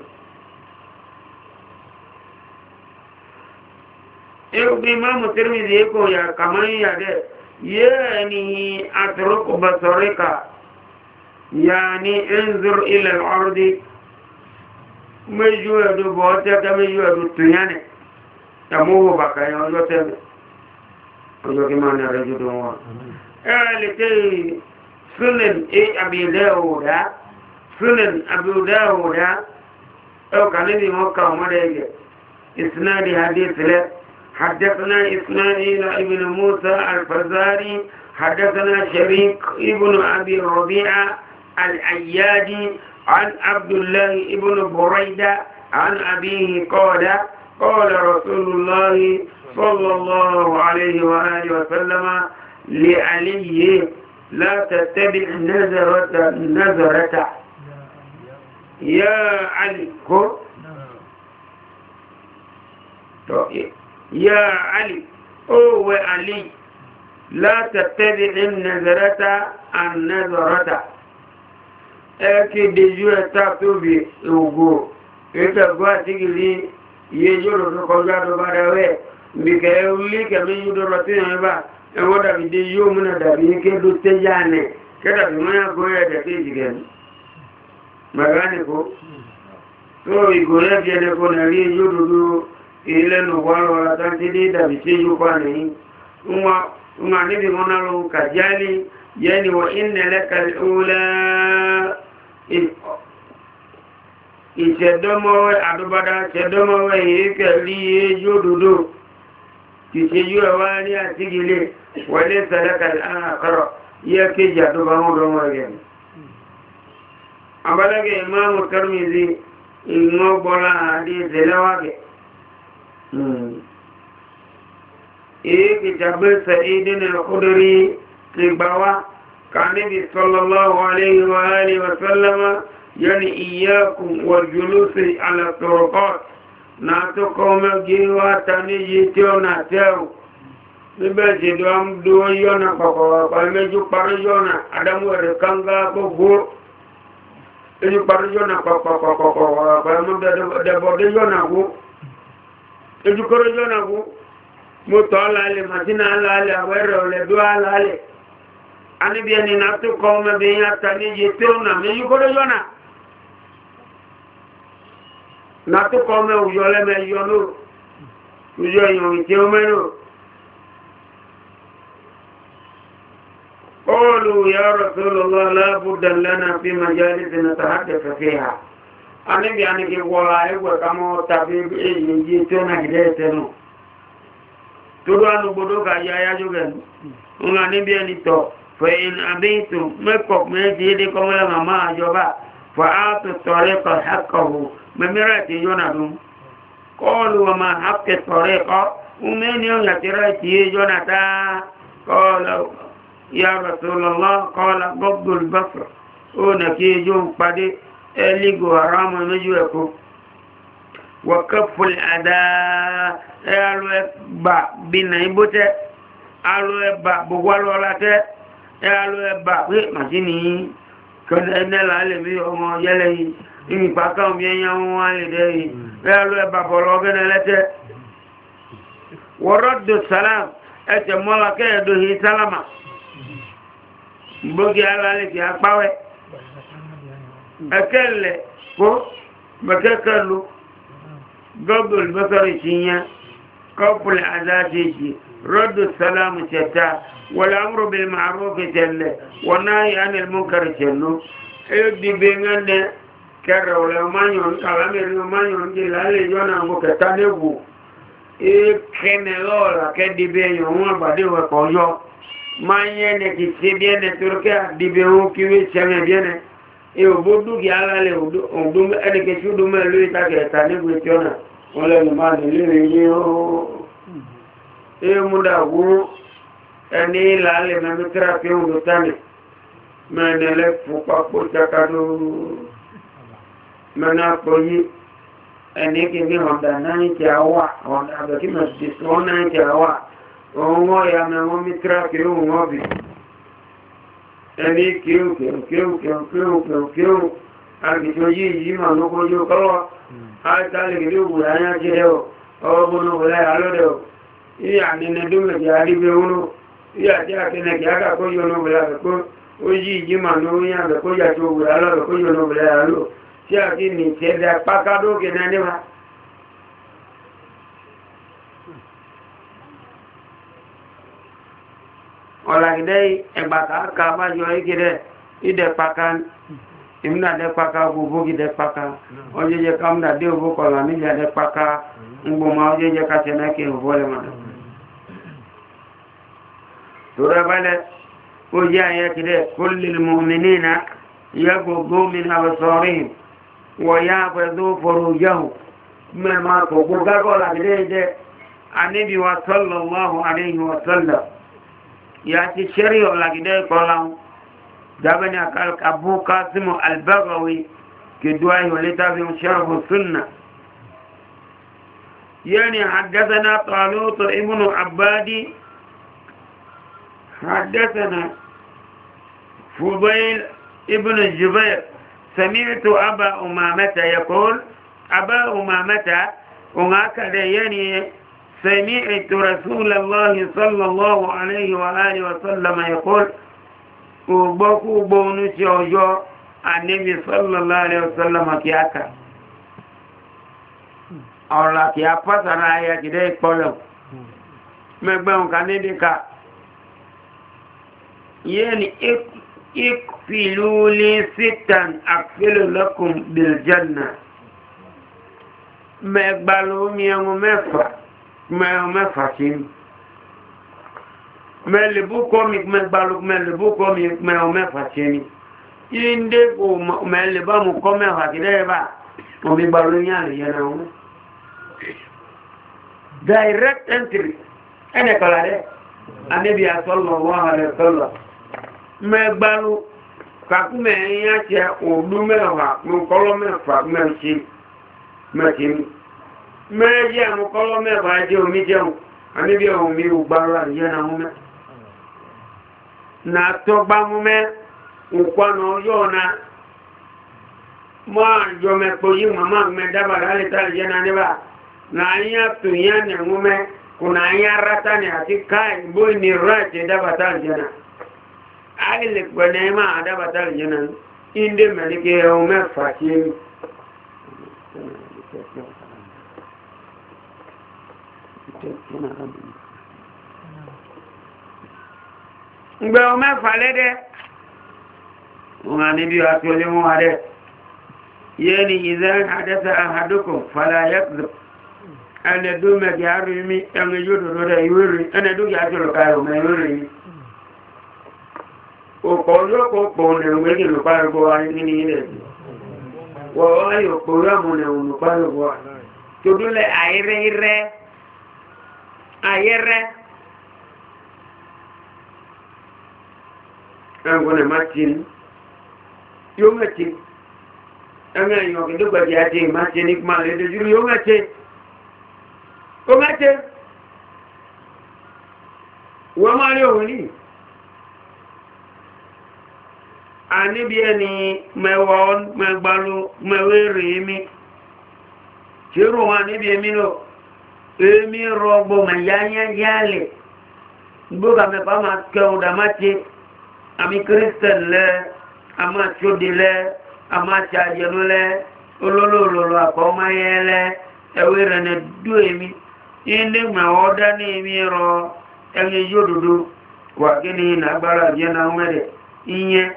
Speaker 2: एक इमाम तिरमिज़ी को या कमाई यादे ये यानी अतरुक बसरे का यानी इंजुर इल अर्दी मैं जो है तो बहुत है कि मैं जो है तो तुझे ने तमोह बाकाय और जो थे और जो कि माने रहे जो तो हुआ ऐ लेके सुनन एक अभी ले होगा सुनन अभी ले होगा तो कहीं भी मौका मरेंगे इस्नादी हदीस ले حدثنا إسماعيل ابن موسى الفزاري حدثنا شريك ابن أبي ربيعة الأيادي عن عبد الله ابن بريدة عن أبيه قال قال رسول الله صلى الله عليه وآله وسلم لعلي لا تتبع نزرة نزرة يا علي يا علي أو علي لا تتبع النظرة النظرة أكيد جوا تكتبي وجو إذا قلت لي يجور الرجال بدوي بكيولي كمن يدور تيجا أودا بدي يوم من دابين كدو تجاني كذا بما يقول هذا تيجي ما غانيكو تو يقول لك أنا كنا لي يجور ile nugwalo la tantidi da biseju kwani umma umma nibi monalo kajali yani wa inna laka alula isedomo adubada sedomo we ikeli yodudo kiseju awani atigile wale sadaka al-akhir yake jadu ba mo do mo gen abalage imam Tirmidhi ingo bola hadi zelawage एक जब सईद al-Khudri के बावा काने भी सल्लल्लाहु अलैहि व आलिहि वसल्लम यानी इयाकुम वजुलूस ala turuqat ना तो कौम गिवा तने येतो ना तेओ निबे जेदो हम दो यो ना पको पामे जो पर यो ना अदम रे कंगा को गो ए पर यो ना पको पको पामे दे दे बोदे यो ना गो ejukoro jona ku moto alale matina alale awere ole do alale ani bi ni na to ko me be ya tani je te ona me ejukoro jona na to ko me uyole me yonu uyo yo je o mero قولوا يا رسول الله لا بد لنا في مجالس نتحدث فيها أنا يعني كي ولاي وكما تبيب إيه تنا كده تدوان بدو كايا يا جوجل أنا بيعني تو فإن أبيتم مكوك مجيدي كملا ما جوبا فآتوا الطريق حقه ممرات جونادم قالوا وما حق الطريق ومن يوم يترى جوناتا قالوا يا رسول الله قال غض البصر ونكي جون قدي اللي حرام نجوكو وكف الأداء قالوا با بنيبوته قالوا با بغوالولاته قالوا با ماشيني كان ان العالم يوم يلي ان باكم ينيان والدي قالوا با بولوغنلته ورد السلام اتمولك دوهي سلامه Bogi alale ki akpawe akelle ko bakakalu gobul basari chinya qawpul azati raddu salam chata wal amru bil ma'ruf jalla wa nahy anil munkar jallu edi bengande kero le manyon kalame le manyon di lale jona ngo ketanebu e kenelola ke di benyo mo bade wa koyo mañene ki si viene turca di beau ki wi chame viene e o bodu ki ala le o dum ene ke chu dum le ta ke ta ne wi chona wala ni ma ni le ni o e muda wu eni la le na mitra ke o tane mene le fu pa po ta ka do mana ko yi ene ke ni honda na ni chawa honda ba ki ma dis ona ni chawa Ongo ya me mo mitra ke o ngobi. Eni kiu kiu kiu kiu kiu kiu kiu. Algi joji ji ma no ko jo ko. Ai ta le kiu bu ya ji deo. O bu no le alo deo. Iya ni ne dume ya ri be uno. Iya ja ke ne ya ka ko yo no bla ko. O ji ji ma no ya be ko ya jo bu alo ko yo no bla alo. Ti a ki ni se da pa ka do ke na ne ma. Olagide ebaka ka ba yo igide ide pakan imna de paka bubu gide paka ojeje kamna de bubu ko la mi de paka ngbo ma ojeje ka tena ke vole ma dora bale oje aya kide kullil mu'minina yaghuddu min absarihim wa yahfazu furujahum ma ko buga ko la gide anabi wa sallallahu alayhi wa sallam ياتي شريع لكده قولهم دابني أقال أبو قاسم البغوي كدوائي ولتابع شرف السنة يعني حدثنا طالوت ابن عبادي حدثنا فضيل ابن الجبير سمعت أبا أمامة يقول أبا أمامة وهكذا يعني سمعت رسول الله صلى الله عليه وآله وسلم يقول وبكو بونس يوجو النبي صلى الله عليه وسلم كياكا أولا كيا فسر آية كده يقولون مقبون كانديكا يعني اكفلوا لي ستا أكفل لكم بالجنة مقبلوا ميامو مفر mẹ́fà sí ní mẹ́lẹ̀bú kọ́mí mẹ́gbàlù mẹ́lẹ̀bú kọ́mí mẹ́fà sí ní ìdí kò mẹ́lẹ̀bá mú kọ́ mẹ́fà sí lẹ́ẹ̀bá omi gbàlù ní àlèyé náà wọ́n direct entry ẹnẹ̀ kọ̀lá rẹ̀ anẹ́bí àtọ́lọ̀ wọ́n àrẹ tọ́lọ̀ mẹ́gbàlù kàkúmẹ̀ ẹ̀yìn àti òdú mẹ́fà mú kọ́lọ́ mẹ́fà mẹ́sí mẹ́sí méjì àmúkọ́lọ́ mẹ́fà jẹ́ omi jẹun àníbí omi ògbàrà yẹ́nà mú mẹ́ na tọ́gbà mú mẹ́ òkwànà yóò na mọ́ àjọ mẹ́pọ̀ yí màmá mẹ́ dábàrà alẹ́ta yẹ́nà níbà na anya tunya ne ngume kuna anya rata ne atikai boy ni rate da batal jana ale kwene ma ada batal jana inde melike o me fatin ngbe o me falede ngani bi atole mo ade yeni idan hadatha ahadukum fala yakذب ana dume garu mi en yodo do da yuri ana du ya tolo kayo me yuri o ko yo ko ko ne we ki lo pa go ani ni ni wo ayo ko ra mo ne un pa go to do le aire ire aire en ko ne matin yo ngati anga yo ke do ba ya ti matin ik ma le de juru yo ngati o ngati wo ma le o ni ani bi eni mewon megbalu mewere mi jero wa ni bi emi no emi rogbo mayanya yale boga me pa ma ke o da mati ami kristen le ama chodile ama chajenu le olololo ako mayele ewere ne du emi inde ma oda ni emi ro enye yodudu kwa kini na gbara je na umere iye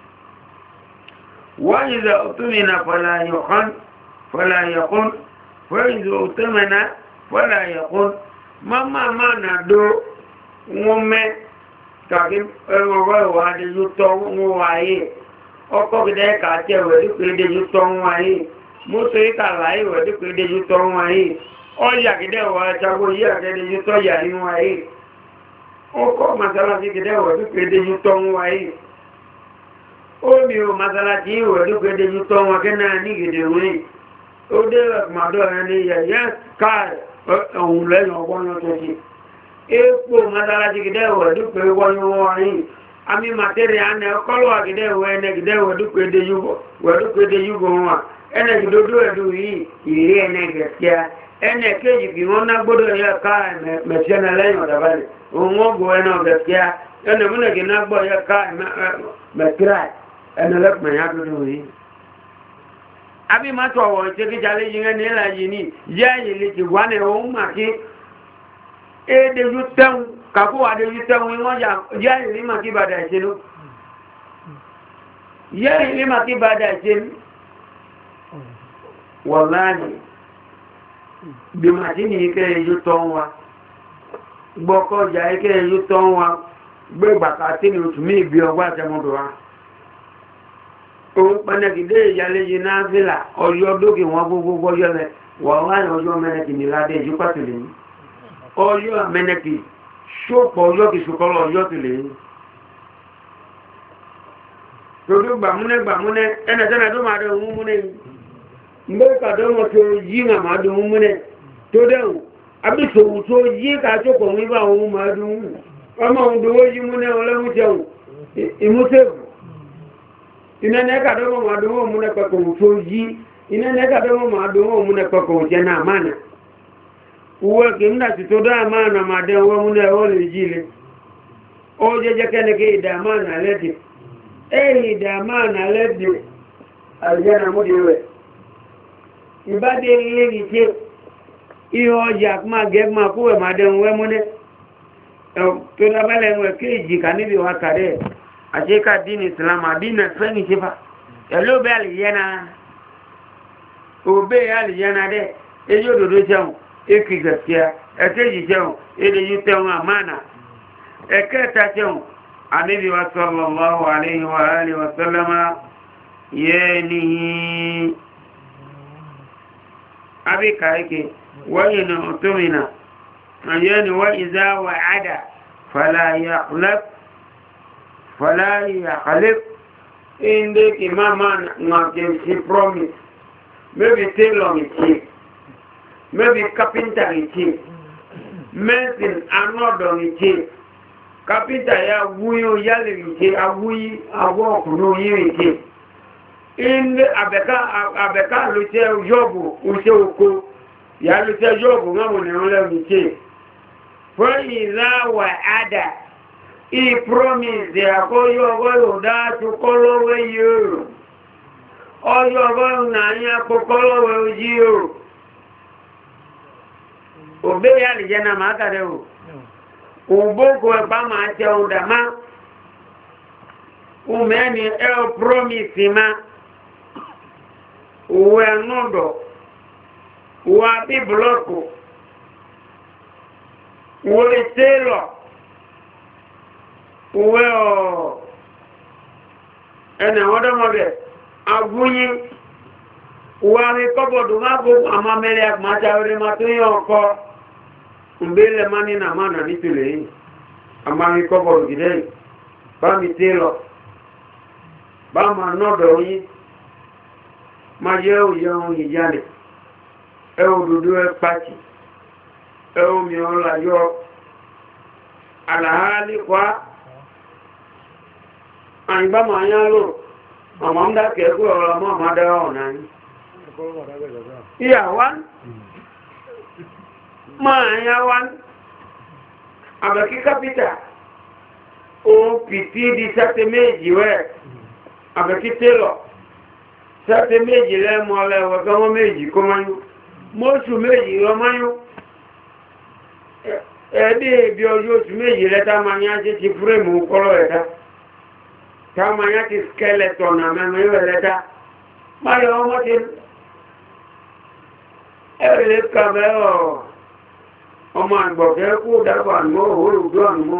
Speaker 2: وإذا أؤتمن فلا يخن فلا يخن وإذا أؤتمن فلا يخن ماما ما ندو ngome kaki ewo wa de yuto nwaye oko gide ka je we de de yuto nwaye mo so ka lai we de de yuto nwaye o ya gide wa chago ya de yuto ya nwaye oko masala gide we de de yuto nwaye omi o masalati iwe dúkẹ́ déjú tọ́ wọn kẹ́ náà ní gèdè wọ́n ó dé ọ̀pọ̀mọ̀dọ́ ẹni yẹ̀yẹ́ káà ọ̀hún lẹ́yìn ọgbọ́nyọ́ tó ti epo masalati gẹ́dẹ́ ìwẹ̀ dúkẹ́ wọ́nyọ́ wọ́n rí àmì màtẹ́rì àná ọkọ́lọ́wà gẹ́dẹ́ ìwẹ̀ ẹnẹ gẹ́dẹ́ ìwẹ̀ dúkẹ́ déjú wọn ẹnẹ gẹ́dọ́dọ́ ẹ̀dù yìí ìrí ẹnẹ gẹ̀ẹ́síá ẹnẹ kéjì kì wọ́n ná gbọ́dọ̀ yẹ káà mẹ̀síẹ́nà lẹ́yìn ọ̀dàbálẹ̀ òun ọgbọ̀ ẹnẹ gẹ̀ẹ́síá ẹnẹ múnẹ̀gì ná gbọ́ yẹ káà mẹ̀tíráì ẹnu lẹ́pẹ̀ ya dúdú rí àbí má tọ̀ wọ̀ tí kí jalé yìí ní ìlà yìí ní yẹ́ yìí lè ti wà ní ohun mà kí édèjú tẹ́hun kàkó wà déjú tẹ́hun wọ́n yẹ́ yìí mà kí bàdà ìṣẹ́lú yẹ́ yìí mà kí bàdà ìṣẹ́lú wọ̀n láàrín bí mà tí ní ikẹ́ èyí tọ́ wa gbọ́kọ́ jà ikẹ́ èyí tọ́ wa gbé gbàkà tí ní oṣù mí ìbí ọgbà àtẹmọ́dọ̀ wa òun pẹ̀lẹ́gìdé ìyàlẹ́yìn náà fílà ọjọ́ dókè wọn gbogbo ọjọ́ rẹ̀ wọ́n wá ní ọjọ́ mẹ́nẹ́kì ní ládé ìjú pàtàlẹ̀ yìí ọjọ́ mẹ́nẹ́kì ṣòpọ̀ ọjọ́ kì ṣùkọ́lọ̀ ọjọ́ tìlẹ̀ yìí torí gbàmúnẹ́ gbàmúnẹ́ ẹnẹ̀tẹ́nà tó máa dẹ̀ ohun múnẹ́ mbẹ́kàdọ́mọ̀ tó yí nà máa dẹ̀ ohun múnẹ́ tó dẹ̀hùn abíṣòwò tó yí kàtókò wí bá ohun máa dẹ̀ ohun ọmọ ohun dòwó yí múnẹ́ ọlẹ́mú jẹun ìmúṣẹ́fù iná nẹ́kàdọ́mọ̀ máa dùn wọ́n múnẹ̀ pẹ̀kọ̀ tó yí iná nẹ́kàdọ́mọ̀ máa dùn wọ́n múnẹ̀ pẹ̀kọ̀ jẹ́ náà máa nà uwe kì ń dàtí tó dáa máa nà máa dẹ̀ wọ́n múnẹ̀ ó lè jí lé ó jẹ́jẹ́ kẹ́lẹ́kẹ́ ìdàmà nà lẹ́dẹ̀ ẹ̀yìn ìdàmà nà lẹ́dẹ̀ àjẹ́nà múdí rẹ̀ ìbádé ilé ìṣe ihe ọjà máa gẹ́ máa kúwẹ̀ máa dẹ̀ wọ́n múnẹ̀ tó dábálẹ̀ wọ́n kéèjì kà níbi wà kàrẹ́ àṣíkà dínì ìsìlámà dínà fẹ́ni sífà ẹ̀lú bẹ́ àlìyẹ́nà òbé àlìyẹ́nà dẹ́ èyí òdòdó sẹ́wọ̀n èkì gẹ̀ẹ́sìá ẹ̀kẹ́jì sẹ́wọ̀n èdèyí tẹ́wọ̀n àmànà ẹ̀kẹ́ta sẹ́wọ̀n àníbi wa sallallahu alayhi wa alihi wa sallama yẹ́ni abíkà ike wáyé na ọ̀tọ́mìnà yẹ́ni wá ìzá wà ádà fàlàyà lẹ́pù فلا يخلف عندك ماما نعطي promise maybe tailor it maybe carpenter it medicine another it carpenter ya wuyo yale it awuyi awo kuno yi it in abeka abeka lo je job o se oko yàlù tẹ́jọ́ ògùn mọ́mù ní wọ́n lẹ́nu tí fún ìzáwà ádà ìpromise àkóyọ́ ọgọ́rùn dáàtú kọ́lọ́wé yóò ọjọ́ ọgọ́rùn náà ní àkókọ́lọ́wé ojí yóò òbé yàlì jẹ́ náà máa kàdẹ̀ ò ògbókò ẹ̀pá máa tẹ ọ̀dà má òmẹ́ni ẹ̀ promise má òwò ẹ̀nùdọ̀ wà bí blọ́kù wòlè tẹ́lọ̀ wòwé ọ̀ ẹnà ọdọ́mọdé agúnyí wà rí kọ́bọ̀dù má bó àmà mẹ́rẹ́ àgbàtà orí ma tó yàn ọkọ́ ǹbẹ́lẹ̀ má ní nà má nà nítìlẹ̀ yìí àmà rí kọ́bọ̀dù gidẹ́ yìí bá mi tẹ́lọ̀ bá ma nọ́dọ̀ yìí má yẹ́ òyẹ́ ohun ìyálẹ̀ ẹwọ dúdú ẹ pàtì ẹwọ mi ọlá yọ àlàáhálì kwá àyíbá ma yá lò ọmọ ń dákẹ́ ẹkú ọ̀rọ̀ ọmọ ọmọdé ọ̀nà ní ìyàwó máa yá wá àbẹ̀kí kápítà ó pìtì di sẹ́tẹ̀ méjì wẹ́ àbẹ̀kí tẹ́lọ̀ sẹ́tẹ̀ méjì lẹ́mọ́ lẹ́wọ̀ gọ́mọ́ méjì kó máa yún mọ́sù méjì ọmọ́yún ẹ̀ẹ́dẹ́ ibi ọjọ́ oṣù méjì lẹ́ta máa yá ṣe ti fúrèmù kọ́lọ̀ ẹ̀ta ta máa yá ti skeleton àmẹ́mẹ́ ìwẹ̀ lẹ́ta máa yọ ọmọ ti ẹ̀rẹ́ kàbẹ́ ọ̀ ọmọ àgbọ̀kẹ́ kú dágbà mọ́ òórùdó àmọ́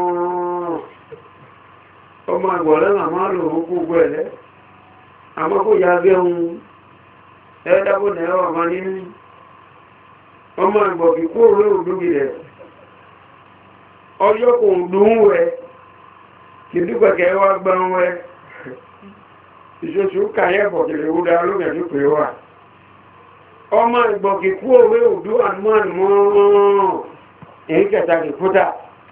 Speaker 2: ọmọ àgbọ̀lẹ́ màmá lò ó kú gbẹ̀lẹ́ àmọ́ kò yá gẹ́ ohun ẹ̀ẹ́dàbò nẹ́ọ̀ ọmọ nínú ọmọ ìgbọ̀kì kó orí òdúgbì rẹ̀ ọjọ́ kò dùn rẹ̀ kì dúpẹ̀kẹ́ wá gbọ́n rẹ̀ ìṣòṣù káyẹ̀bọ̀ kìlẹ̀ ó dá lókè tó pè wà ọmọ ìgbọ̀kì kó orí òdú àmọ́ èyí kẹta kì fúta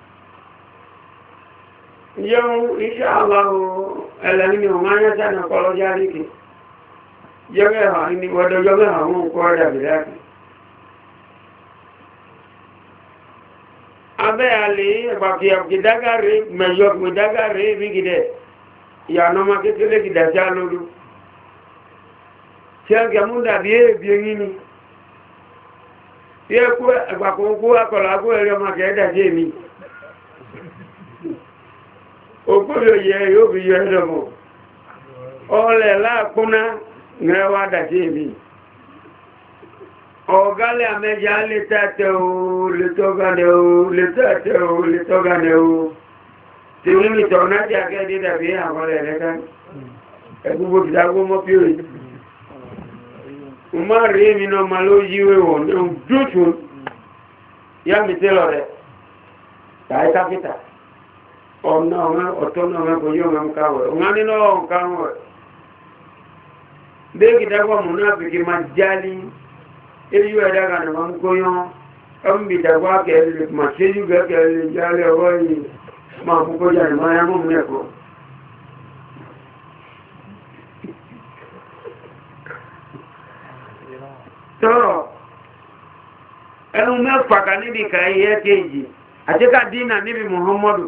Speaker 2: yẹun iṣẹ́ aláwọ̀ ẹlẹ́ni ọmọ ayẹ́sẹ́ ní ọkọlọ́jà ríkì jẹ́gẹ́ àwọn ìwọ̀dọ̀jọ́gẹ́ àwọn òkú ọ̀dà bìláàkì abẹ́ alẹ́ ẹ̀pàkì àkìdágàrí mẹ́yọ ìdágàrí rí gidẹ̀ ìyànà ọmọ kékeré gidà sí alóru tí a ń kẹmú dàbí èébì eyín ni tí ẹ kú ẹ̀pàkùnkú akọ̀lọ̀ akú ẹ̀rí ọmọ kẹ́ẹ̀dà sí èmi òkúrò yẹ yóò fi yọ ẹ̀dọ̀mọ̀ ọlẹ̀ láàkúnná rẹwà dà sí èmi ọ̀gálẹ̀ àmẹ́jà lè tàtẹ̀ o lè tọ́gánẹ̀ o lè tàtẹ̀ o lè tọ́gánẹ̀ o tí ó ní ìtọ̀ náà jẹ́ akẹ́dẹ́ dàbí àwọn ẹ̀rẹ́ká ẹgbogbo ìdágbó mọ́ pí òyìn mo máa rí èmi náà ma ló yíwé wọ̀n ní dútù yá mi tẹ́lọ̀ rẹ̀ tàí kápítà ọ̀nà ọ̀tọ́ náà mẹ́kọ̀ yóò mẹ́ káwẹ̀ ọ̀nà nínú ọ̀nkáwẹ̀ bẹ́ẹ̀kì dágbà mọ̀ náà fi kí ma jálí eyu ẹ̀dá kan náà ń kóyán ọmọ ìdàgbà kẹ́lẹ̀ mà ṣéjú kẹ́lẹ̀ jálẹ̀ ọwọ́ yìí máa kú kó jà ìmọ̀ ẹmọ́ mẹ́kọ̀ tọ́rọ̀ ẹnu mẹ́fà ká níbi kàáyé kéjì àti ká dínà níbi muhammadu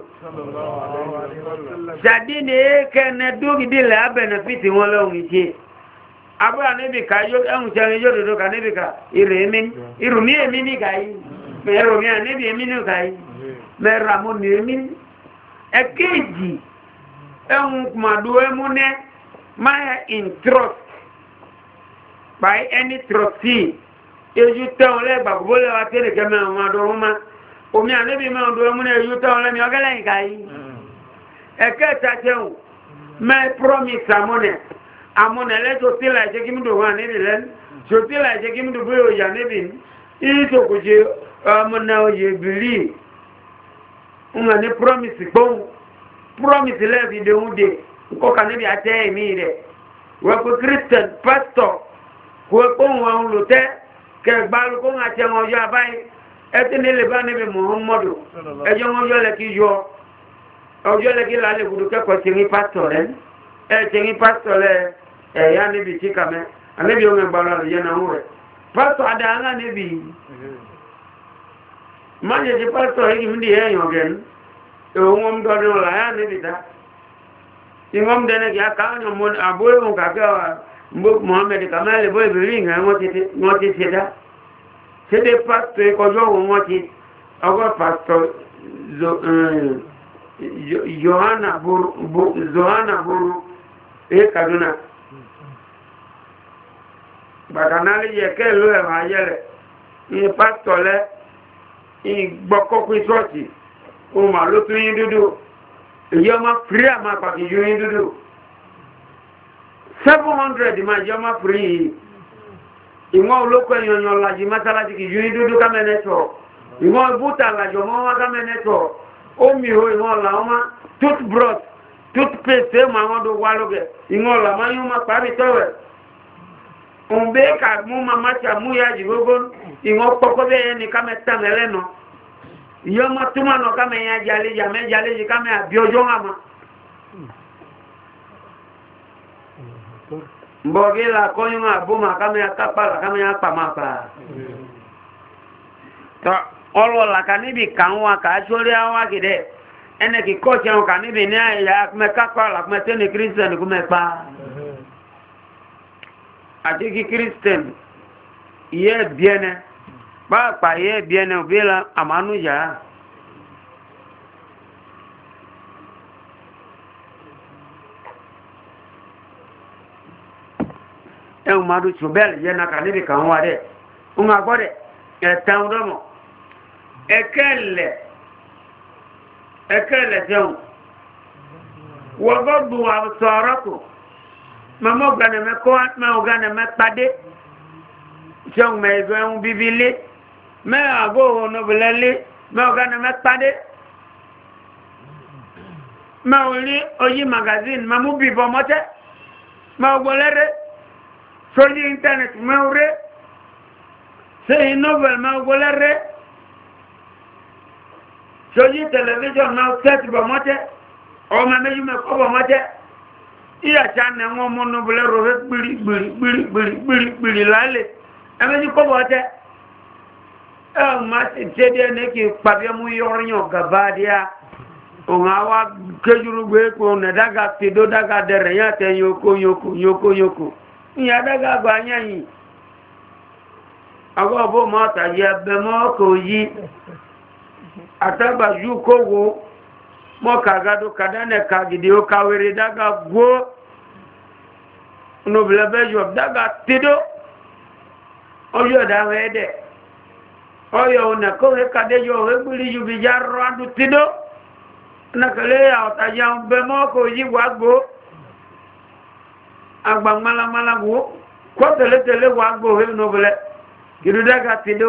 Speaker 2: ṣàdínà ẹ̀kẹ́ dókìdílẹ̀ abẹ̀nẹ̀fìtì wọn lọ́wọ́ ìṣe abúrà níbi ká ẹ̀hùn tẹ́rin yóò dòdó ká níbi ká ìrùmí èmi ní ká yìí mẹ́rùmí à níbi èmi ní ká yìí mẹ́rù àmú ní èmi ẹ̀kéjì ẹ̀hùn kùmàdó ẹmú ní máa in trust by any trustee ejú tẹ́wọ̀n lẹ́gbà gbogbo lẹ́wà tẹ́lẹ̀ kẹ́mẹ́ àwọn adọ́rún má omi à níbi mẹ́ ọdún ẹmú ní ejú tẹ́wọ̀n lẹ́mi ọgẹ́lẹ́yìn ká yìí ẹ̀kẹ́ta tẹ́wọ̀n mẹ́ promise àmúnẹ̀ àmúnẹ̀ lẹ́tọ̀ tílà ìṣẹ́ kí múdò wà níbi lẹ́nu ṣò tílà ìṣẹ́ kí múdò bóyá òyà níbi ìṣòkòjì ọmọnà òyè bìlì ń ní promise gbóhùn promise lẹ́ẹ̀fì dẹ̀hún dẹ̀ nkọ́kà níbi àtẹ́ ẹ̀mí rẹ̀ wọ́n pé christian pastor kò kóhùn àwọn olùtẹ́ kẹgbàlù kóhùn àti ẹ̀wọ̀n ọjọ́ àbáyé ẹtí ní lè bá níbi muhammadu ẹjọ́ wọn yọ lẹ́kí yọ ọjọ́ lẹ́kí lálẹ́ gbùdù kẹ́kọ̀ọ́ ti rí pastor rẹ̀ ẹ̀ ti rí pastor rẹ̀ ẹ̀yà níbi tí kàmẹ́ àníbi ohun ẹgbàlù àlùyẹ́ náà rẹ̀ pastor adanga nebi manje je pastor hiki mndi yeyo gen e ngom do do la ya nebi ta ingom dene ki akanyo mon aboy mon ka ka mbok Mohammed Kamale boy bilinga ngoti ngoti seda sede pastor ko jo ngoti ago pastor zo Johanna buru Johanna buru e Kaduna bakanali ye ke lo e ma yele ni pastor le i gboko ku church o ma lo tun yin dudu yo ma free ma pa ki yin dudu seven hundred ma yo ma free ìwọ̀n olóko èèyàn làjì mátàlájì kì yú ní dúdú kámẹ́nẹ́tọ̀ ìwọ̀n ìbúta làjọ mọ́ wá kámẹ́nẹ́tọ̀ omi ìhò ìwọ̀n làwọn má toothbrush toothpaste ẹ̀mọ̀ àwọn ọdún wá lókè ìwọ̀n làwọn yóò má parí tọ́wẹ̀ òǹbẹ́ kà mú mamá ṣà mú yájì gbogbo ìwọ̀n pọ́pọ́ bẹ́ẹ̀ ní kámẹ́ tàmẹ́lẹ́nà ìyọ́ má túmọ̀ nà kámẹ́ yẹn jalè yàmẹ́ jalè kámẹ́ àbí ọjọ́ àmà mbogela konyuma buma kama ya kapala kama ya pamapa to olo la kanibi kanwa ka chori awa kide ene ki koche on kanibi ne ya me kapala me tene Christian kume pa ati ki Christian ye biene ba pa ye biene obela amanu ya ẹ̀hùn máa dùn bẹ́ẹ̀lì jẹ́ náà kàníbì kan wà rẹ̀ ń agbọ́dẹ̀ ẹ̀tàn rọ́mọ̀ ẹ̀kẹ́lẹ̀ ẹ̀kẹ́lẹ̀ tẹ́hùn wọ́gọ́gbù àwùsọ̀ ọ̀rọ̀kù mọ́mọ́ ọ̀gánẹ̀mẹ́ padé tẹ́hùn mẹ́ẹ̀dọ́ ẹ̀hùn bíbí lé mẹ́àgó ònàbìlẹ̀ lé mẹ́ọ̀gánẹ̀mẹ́ padé mẹ́ọ̀rí oyí magazine mọ́mú bíbọ̀ mọ́tẹ́ mẹ́ọ̀gbọ́lẹ́rẹ́ soji internet meure sei novel ma golere soji television na set ba mote o ma meju me ko ba mote iya chane ngo mono bele ro gbiri gbiri gbiri gbiri gbiri gbiri lale e meju ko bote e ma se de ne ki pabia mu yornyo gabadia o ngawa kejuru gbe ko ne daga tido daga dere ya te yoko yoko yoko yoko ìyá dága àgbà yẹ́yìn àwọn ọ̀bọ̀ mọ́ tàbí ẹgbẹ̀ mọ́ kò yí àtàgbàjú kówó mọ́ kàgádó kàdánẹ̀ kàgìdì ó kàwèrè dága gbó onóbìlẹ̀bẹ̀ yọ dága tídó ọyọ́ ìdáwẹ̀ ẹ̀dẹ̀ ọyọ́ ònàkówé kàdéjọ òwe gbìrì yù bí já rọ́ndù tídó nàkàlẹ́ àwọ̀tàjá ọ̀bẹ̀ mọ́ kò yí wà gbó agba mala mala wo ko tele tele wa go he no bele kidu daga tido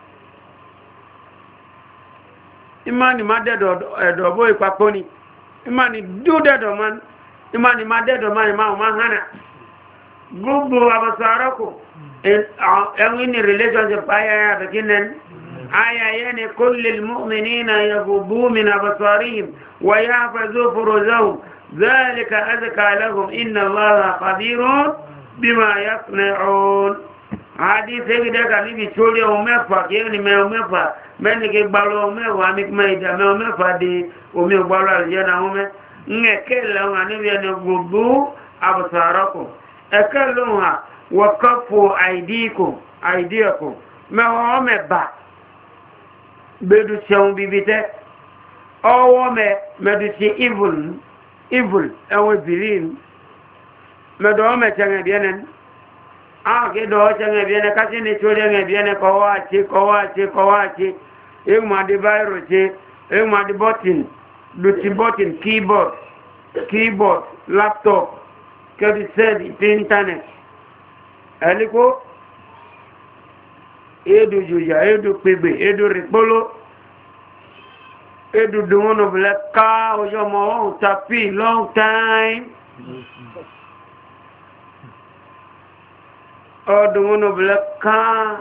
Speaker 2: imani madedo edo boy paponi imani do dedo man imani madedo man ma ma hana gubu abasarako en en relationship aya beginen aya yani kullil mu'minina yaghuddu min absarihim wa yahfazu furujahum ذلك أذكى لهم إن الله خبير بما يصنعون حديث هذا كان يقول ومفا يعني ما ومفا من يقبلوا ومفا ما يدا ما ومفا دي ومقبلوا الجنة هم نكلوا عن بين غضوا أبصاركم أكلوها وكفوا أيديكم أيديكم ما هو مبا بدو شون بيبته أو ما بدو شيء evil evil ẹwọ bìrín mẹ́dọ̀ ọmọ ẹ̀chẹ̀ngẹ̀bíẹ́nẹ́ áàkìdọ̀ ọ̀chẹ̀ngẹ̀bíẹ́nẹ́ kásí ní tí ó rẹ̀ngẹ̀bíẹ́nẹ́ kọwọ́ àti kọwọ́ àti kọwọ́ àti ẹgbùmọ̀dé báyìrò ṣe ẹgbùmọ̀dé bọ́tìn lùtí bọ́tìn keyboard keyboard laptop kẹ́dì sẹ́ẹ̀dì tí internet ẹ̀líkó édù jùjà édù pègbè édù rìpóló Edu dungono black car ojo mo tapi long time o dungono black car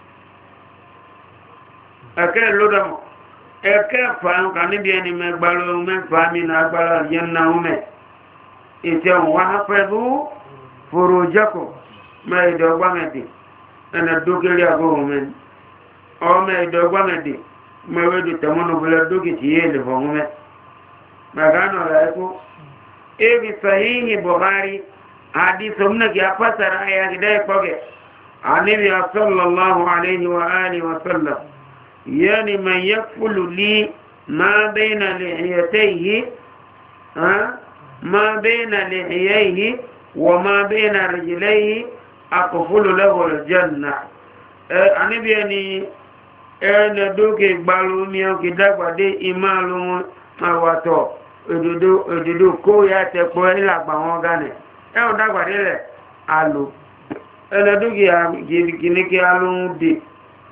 Speaker 2: ake lodamo eke fa kan bi eni me gbalo me fa mi na gbalo yen na ume ite wa hafu furujako me do gbamedi ena dogeri ago men o me do gwa me di me we du tamono bula dogi ti yele fo me magano la ko e bi sahihi bukhari hadith umna ki afasara ya gidai koge anabi sallallahu alayhi wa alihi wa sallam yani man yakfulu li ma bayna lihiyatayhi ha ma bayna lihiyayhi wa ma bayna rijlayhi akfulu lahu aljanna anabi yani ene doge gbalu mi o kidagba de imalu awato ododo ododo ko ya te po ila gba won gane e o dagba de le alu ene doge ya gini ki alu de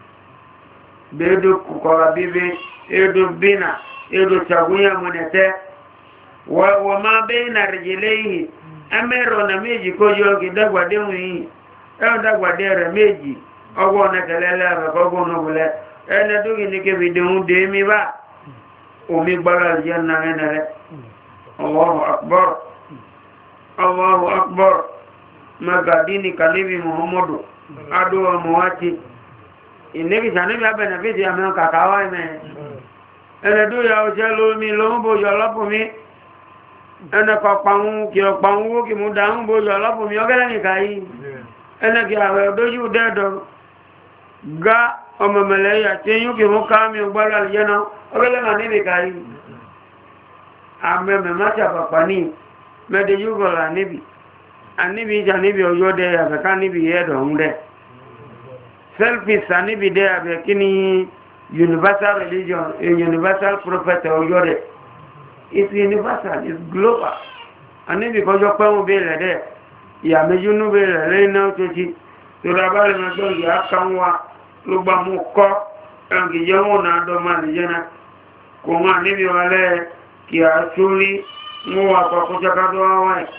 Speaker 2: bedo ko bibi edo bina edo chagunya monete wa wa ma baina rijlaihi amero na meji ko yo kidagba de wi e o dagba de re meji owo na kelele ba ko go no bule ene dugi ni ke bidun de mi ba o mi gbara janna ene Allahu akbar Allahu akbar magadini kalibi Muhammadu adu wa muwati inegi jane bi abena bi di amen kakawa ene ene du ya o jelo mi lo bo yo lopo mi ene ko paun ki o paun wo ki mu da un bo yo lopo mi o gele ni kai ene ki awe doju de do ga ọmọ mẹ̀lẹ̀ yà tí yíò kí mú káàmì ọgbọ́lá àlìyànà ọgbẹ́lẹ́mà níbi káyí àmẹ́mẹ̀ má ṣàpàpà ní mẹ́dẹ̀ yóò gọ̀lá níbi àníbi ìjà níbi ọjọ́ dẹ àbẹ̀ká níbi ẹ̀dọ̀ ń dẹ selfies àníbi dẹ àbẹ̀ kí ni universal religion a universal prophet ọjọ́ dẹ it's universal it's global àníbi kọjọ́ pẹ́wọ́n bí rẹ̀ dẹ ìyàmẹ́jú nú bí rẹ̀ lẹ́yìn náà tó ti tó rábàlẹ̀ mẹ́gbọ́n ìyá kan wá ló gbà mú kọ́ ẹnkì jẹ́ wọn náà dọ́mà lè jẹ́nà kò wọ́n níbi wà lẹ́ kí a sórí mú wà pàkó ṣakádọ́ wá ẹ̀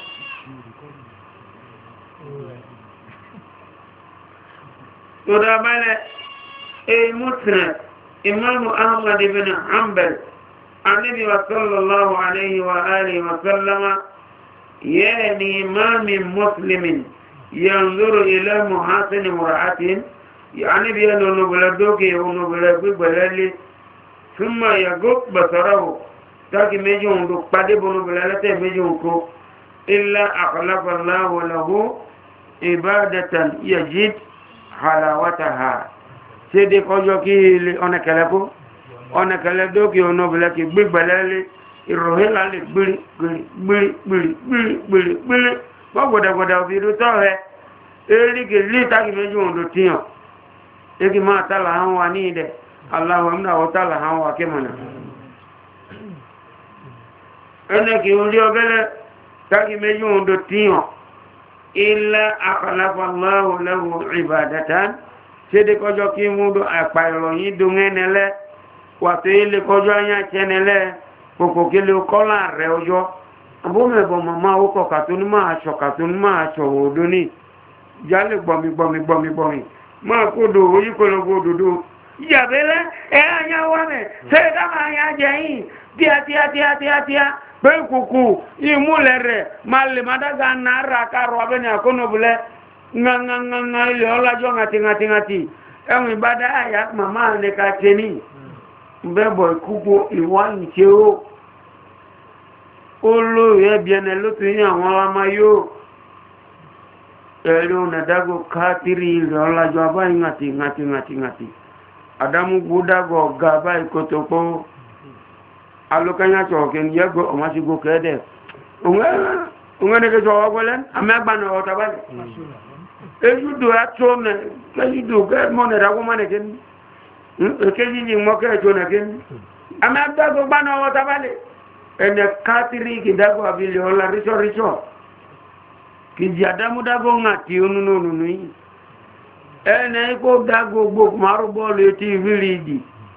Speaker 2: tó dábálẹ̀ èyí muslim imamu ahmad ibn hanbal annabi wa sallallahu alaihi wa alihi wa sallama yani imamin muslimin yanzuru ila muhasin mura'atin يعني بيان نبلدوك ونبلد ببلالي ثم يقب بصره تاكي ميجون دوك قدب نبلالته ميجونكو إلا أخلف الله له عبادة يجد حلاوتها سيدي قجوكي أنا كلكو أنا كلدوك ونبلد ببلالي الرهيلة بلي بلي بلي بلي بلي بلي بلي ما قد قد أبيرو توه إلي كلي تاكي ميجون دو تيان eki ma tala han wa ni de Allah amna wa tala han wa kemana ene ki uri ogele taki meju ndo tiyo illa akhlafa Allah lahu ibadatan sede kojo ki mudo apayro yin do ngenele wa te ile kojo anya chenele koko kile kola re ojo abo me bo mama o ko katun ma aso katun ma aso odoni jale gbomi gbomi gbomi gbomi ma kodo oyi kologo dodo yabele e anya wa me se da ma anya je yin tia tia tia tia tia be kuku imulere male madaga na raka ro be ni akono bule nga nga nga nga ile ola jo ngati ngati ngati e ibada aya mama ne ka teni mbe boy kuku iwan che o olo ye bien lo tu yin awon amayo ẹ̀rọ nàdágò káàkiri ilẹ̀ ọlájọ́ abáyí ngàtí ngàtí ngàtí ngàtí àdámú gbódágò ọ̀gá abáyí kòtò pọ́ alókányàtọ̀ ọ̀kẹ́ ní yẹ́gbọ́ ọmásígbò kẹ́ẹ̀dẹ̀ òun ẹnẹ́gẹ́sọ ọgbọ́lẹ́ amẹ́gbàna ọ̀tàbálẹ̀ ejúdò àtọ́ nẹ kẹ́júdò kẹ́ẹ̀mọ́ nẹ̀dágó mọ́nẹ̀kẹ́ ní èkéjìjì mọ́kẹ́ ẹ̀tọ́ nẹ̀kẹ́ ní amẹ́gbàgbọ́ gbàna ọ̀tàbálẹ̀ ẹnẹ káàkiri kìdágò àbílẹ̀ ọlá ríṣọ́ ríṣọ́ kìjì àdámú dágó ń àti onúnú onúnú yìí ẹnẹ ikó dágó gbogbo márùn bọ́ọ̀lù etí ìrírí ìdì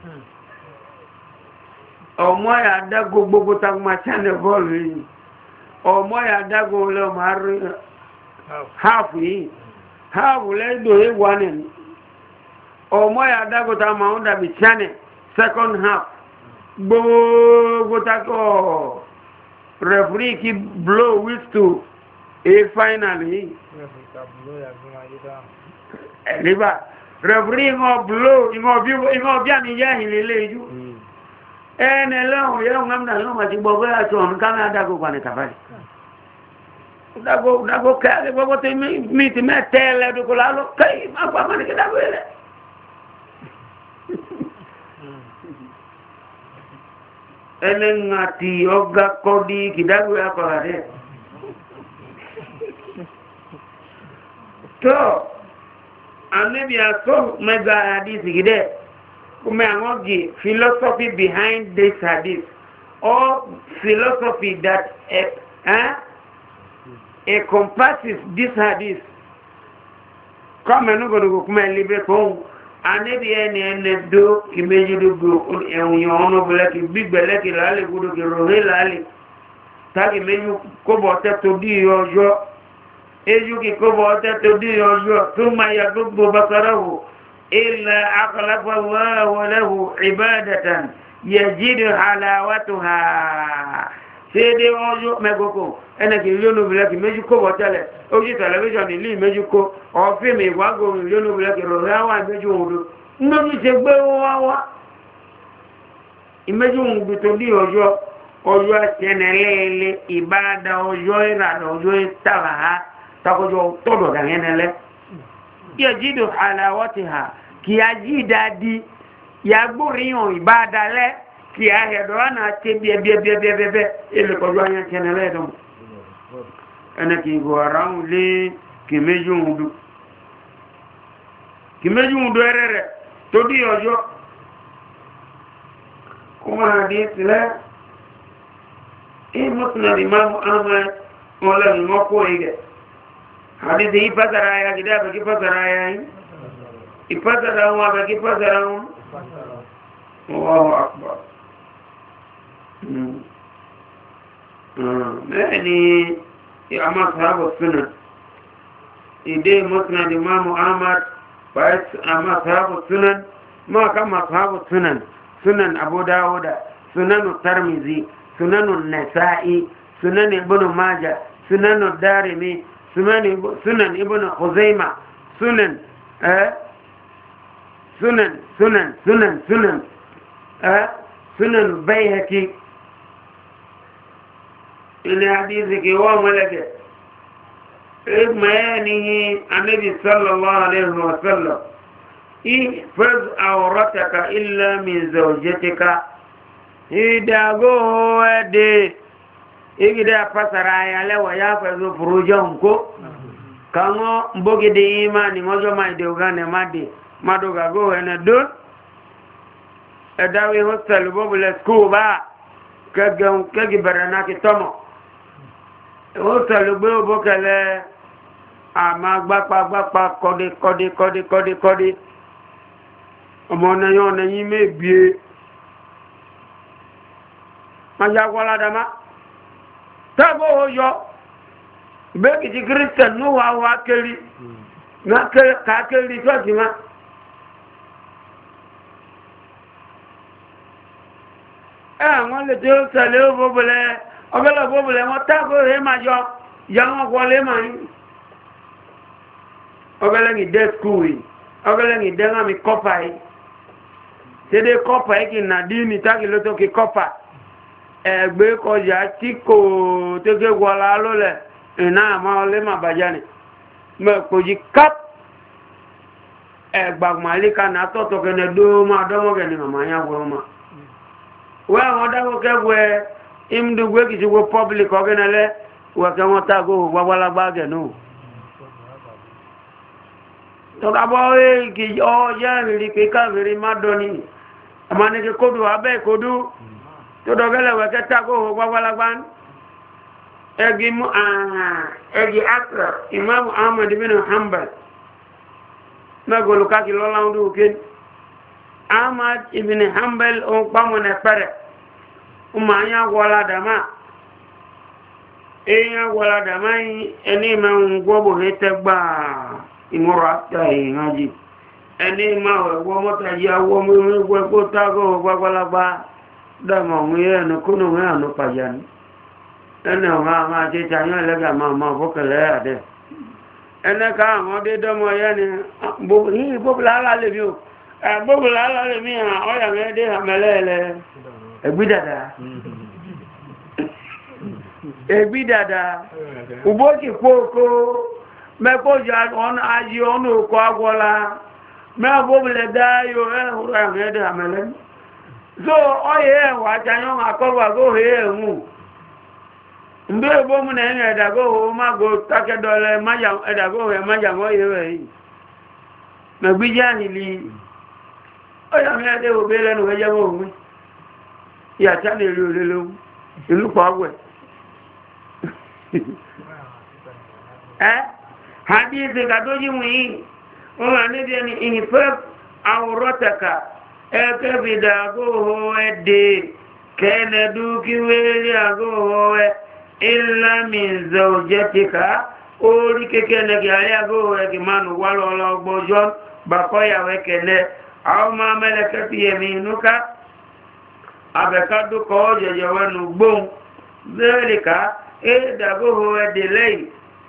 Speaker 2: ọmọ ya dágó gbogbo takuma channel bọ́ọ̀lù yìí ọmọ ya dágó lọ márùn háàfù yìí háàfù lẹ́dọ̀ ìwà nìí ọmọ ya dágó ta máa ń dàbí channel second half gbogbo takọ referee kí blow whistle e finally liba rebri ngo blow ngo bi ngo bi ani ya hilele ju ene lo yo ngamna lo ma ti bobo aso nkan ada go kwane tafari dago dago ka le bobo te mi mi ti metele do ko lalo kai ma pa mani ke dago ele ene ngati yoga kodi kidago ya ko ade to anabi aso mega hadith gide kuma angogi philosophy behind this hadith or philosophy that eh, eh, encompasses this hadith kama nugo nugo kuma libe ko anabi ene ene do kimeji do go ehun ono bele ki bigbele ki lale gudo ki rohe lale tagi meju ko bo te to di ojo eju ki ko bo te to di ojo thumma yadubu basarahu illa aqlafa Allah lahu ibadatan yajidu halawatuha sede ojo megoko ene ki lono bele ki meju ko bo tele oji television ni meju ko o film wa go lono bele ki rohe wa meju odo nnu se gbe wa wa imeju ndu to di ojo ojo asenelele ibada ojo ira ojo tawaha takojo todo gangenele yajidu halawatiha ki ajida di ya gboriyan ibada le ki ahedo ana te bie bie bie bie bie ele ko jo yan senele do ene ki go around le ki meju ndu ki meju ndu erere to di ojo kuma hadith la e musnad imam ahmad wala ngoko ige hadith yi pasara ya gida ba ki pasara ya yi ipasara wa ba ki pasara wa Allahu akbar mm yani ya ama sahabu sunan ide musnad imam ahmad ba ama sahabu sunan ma kama sahabu sunan sunan abu dawuda sunan tirmidhi sunan nasa'i sunan ibn majah sunan darimi sunan sunan ibn khuzaimah sunan eh sunan sunan sunan sunan eh sunan bayhaqi ila hadithi ki wa malaka ibmayanihi annabi sallallahu alaihi wasallam ihfaz awrataka illa min zawjatika idago ade igida pasara ya lewa ya fazu furujan ko kango mbogi de imani ngojo mai de ugane madi madoga go ene do edawi hostel bobule school ba kagam kagi barana ki tomo hostel gbe bokele ama gbapa gbapa kodi kodi kodi kodi kodi ọmọ na yo na yin mebie ma ja kwala dama tabo yo be ki Christian no wa wa keli na ke ka keli to ti ma eh wọ́n le to tele o bobole ogele bobole mo tabo he ma yo ya wọ́n ko le ma ni ogele ni de school ogele ni de na mi kopai tede kopa eki na dini taki loto ki kopa egbe koja tiko tege wala lole ina ma ole ma bajani me koji kap egba malika na toto kene do ma do mo kene ma nya wo ma wa mo da ko kewe imdu gwe ki wo public ogenele wa ke won ta go wa wala gba ge no to abo e ki o ya ri ke ka ri madoni amane ke kodu abe kodu to dogele we ke ta go wa wala gban egi mu ah egi akra imam ahmad ibn hanbal na go luka ki lola ndu ke ahmad ibn hanbal o pamo na pare umanya wala dama eya wala dama eni ma ngwobo hetagba imora ta ngaji eni ma wo mota ya wo mu wo ko ta go gwagwalagba da mo mu ye no kunu ha no pajan ene ma ma je ta yan lega ma ma bo kele ade ene ka won de do mo ye ni bo ni bo la la le mi o eh bo la la le mi ha o ya me de amelele egbi dada egbi dada ubo ki koko me ko ja on aji on ko agwola me bo le da yo e o ya me de amelele so oye wa janyo akọrọ go he mu mbe bo mu na en edago ma go takedole maja edago he maja mo ye we me gbija ni li oya me de o bele no eja mo mu ya ta le lo le lo ilu pa gwe eh hadith ga doji mu yi o ma ne de ni ihfaz awrataka eke bidago ede kene duki weli ago illa min zawjatika ori kekene gari ago ki manu walo lo gbojo bakoya wekene aw ma malakat yaminuka abekadu ko jeje wanu gbon zelika edago ede lay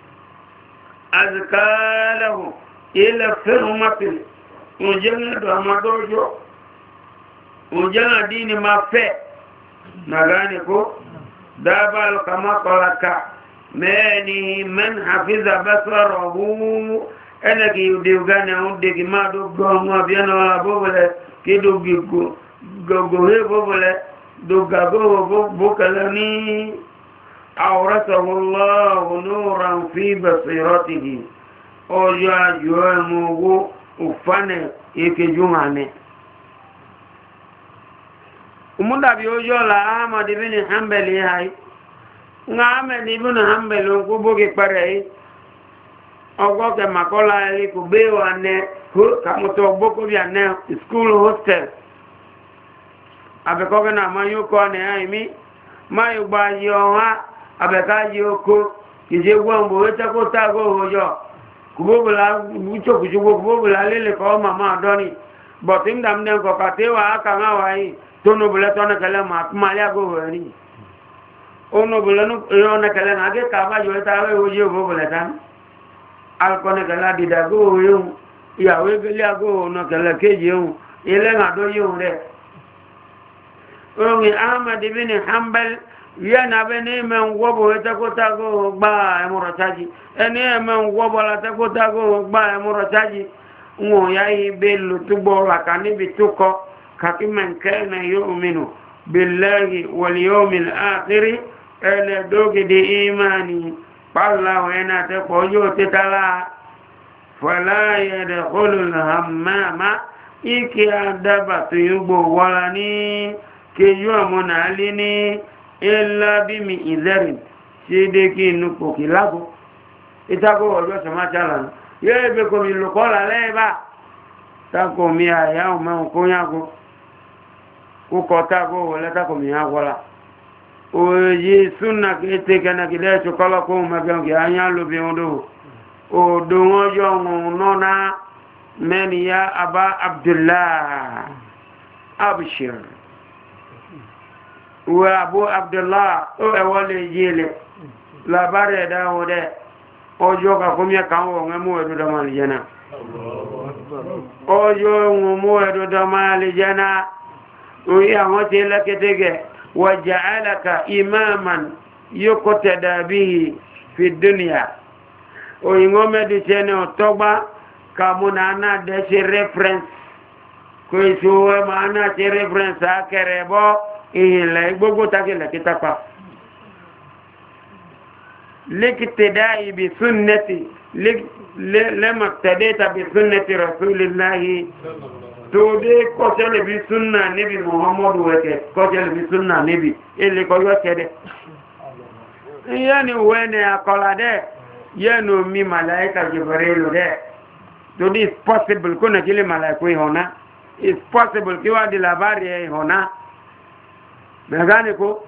Speaker 2: azkalahu ila firmatil ujana do amadojo ujana dini mafe nagani ko dabal kama qalaka mani man hafiza basarahu enaki udiugana udigi madu gonwa biano la bobole kidu gigo gogo he bobole do gago bokalani awrasahu Allah nuran fi basiratihi ojo ajo mu ufane ikejumane umunda bi ojo la Ahmad ibn Hanbal hay nga Ahmad ibn Hanbal ko boge pare ogo ke makola ile ko be wane ko kamoto boko bi ane school hostel abe ko na mayu ko ne ai mi mayu ba yo ha abe ka yo ko kije gwambo eta ko ta go hojo kubobula mucho kujugo kubobula lele ko mama doni botim dam den ko katewa aka ngawai tono bula tona kala ma malia go wani ono bula no yona kala ngage ka ba yo ta we oje go bula tan al kone kala didago yo ya we gele go no kala keje yo ile ngado yo re ongi Ahmad ibn Hanbal yana bene men wobo eta go gba emorotaji ene men wobo la ta go gba emorotaji ngo yayi belu tubo la kanibi tuko kakiman kana yu'minu billahi wal yawmil akhir ele dogi di imani palla wena te kojo tetala fala yadkhulul hammama iki adaba tuyubo walani keju amona alini illa bimi idharin sideki nuko kilago itago ojo samachala yebe ko mi lokola leba tako mi aya o ma ko yago ko kota go wala tako mi agola o yi sunna kete kana kile chokola ko ma gangi anya lo bi ondo o do ojo nona men ya aba abdullah abshir wa abu abdullah o e wole yele la bare da ode ojo ka kumya kanwo ngemu edo da mali jana ojo ngumu edo da mali jana o ya mote la ketege wa ja'alaka imaman yuqtada bihi fi dunya o ingome di chene otoba kamuna na de reference ko iso ma na che reference akerebo ile gbogbo takele kitapa liktidai bi sunnati lama tadeta bi sunnati rasulillahi to de ko tele bi sunna nabi muhammad weke ko tele bi sunna nabi ile ko yo tede yani wene akola de yenu mi malaika jibril de to this possible kuna kile malaika hona is possible kiwa di labari hona megane ko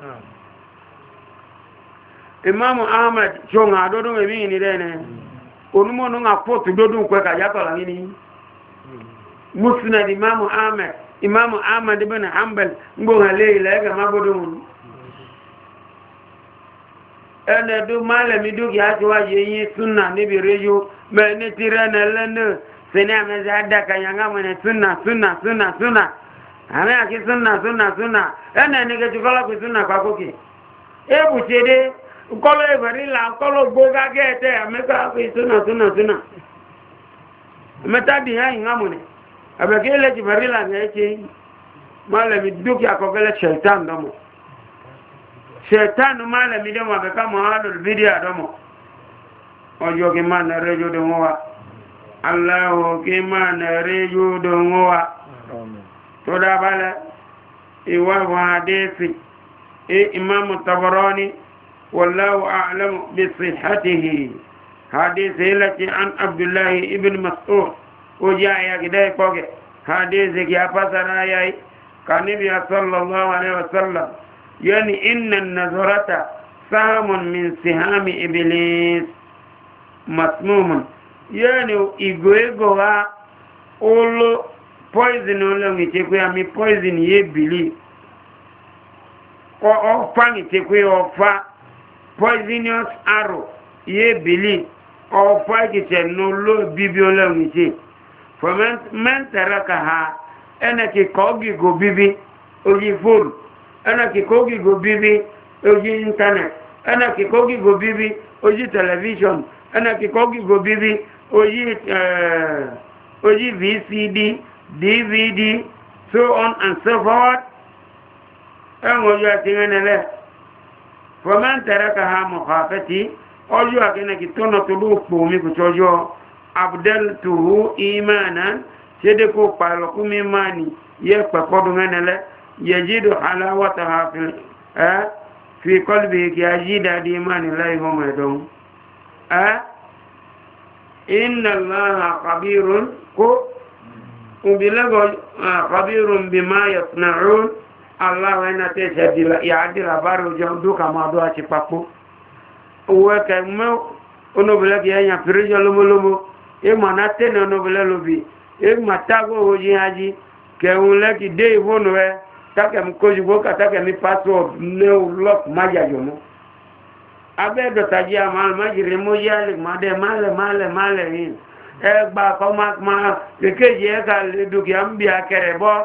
Speaker 2: Imam Ahmad chonga dodo memi ni dene onumo no ngafotu dodo ko ka yato la ni musnad Imam Ahmad Imam Ahmad ibn Hanbal ngo ngale ile ga mabodo mun ene du male mi du ya ti wa ye yin sunna ni bi rejo me ni tirana lene sene ame ada kanyanga mene sunna sunna sunna sunna ame aki sunna sunna sunna ene ni ke tukola ku sunna kwa koki e bu chede kolo e bari la kolo goga gete ame ka ku sunna sunna sunna meta di ha ngamune abe kele ti bari la ngeche male mi du ya ko gele shaitan domo shaitan male mi domo abe kama halul bidia domo ojo ki man rejo de mowa Allah ki man rejo de mowa to da bala iwa hadithi e imam tabarani wallahu a'lamu bi sihhatihi hadithi lati an abdullah ibn mas'ud oja ya gidai koge hadithi ki apasara yayi kanibi sallallahu alaihi wasallam yani inna an-nazarata sahamun min sihami iblis masmumun yani igo ego wa olo poison olo ngite ku ami poison ye bili o o pangi te ku o fa poisonous arrow ye bili o fa ki te no lo bibi olo ngite fomen men taraka ha ena ki kogi go bibi oji phone ena ki kogi go bibi oji internet ena ki kogi go bibi oji television ana kikogi go bibi oji uh, oji V C D D V D so on and so forth engo ya tingenele faman taraka ha mukhafati ojo akena kitono tulu kumi kuchojo abdaltuhu imanan sede ko palo kumi mani ye pakodo ngenele yajidu halawataha fi eh fi qalbi ki ajida di imani la yoma don أه إن الله خبير كو وبلغوا خبير بما يصنعون الله وانا تشهد يعدل بارو جندو كما دوا تشبابو وكما ono bela ya nya firija lomo lomo e manate no no bela lobi e matago hoji haji ke unle ki de wonwe take mkoji boka take mi password no lock maja jomo abedo taji amal majire mo yale made male male male hin e gba ko ma ma kekeje e ka le du ki ambi akere bo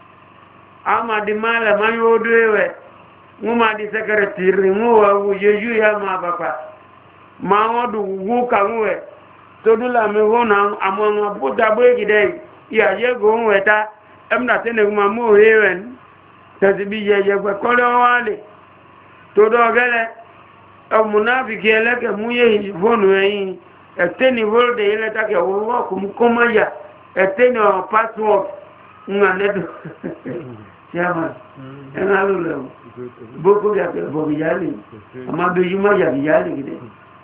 Speaker 2: ama di male ma yodo ewe mu ma di secretary mu wa wu jeju ya ma papa ma wodu wu ka nwe to dula me wona amon abuda bo gide ya ye go nweta emna tene ma mo hewen tazibi je je ko lo wale to do gele munafiki eleke muye fonu eyin eteni volde ile take wo ko mukoma ya eteni o password nganedo chama ena lulu boko ya ke bo yali ama do yuma ya yali gide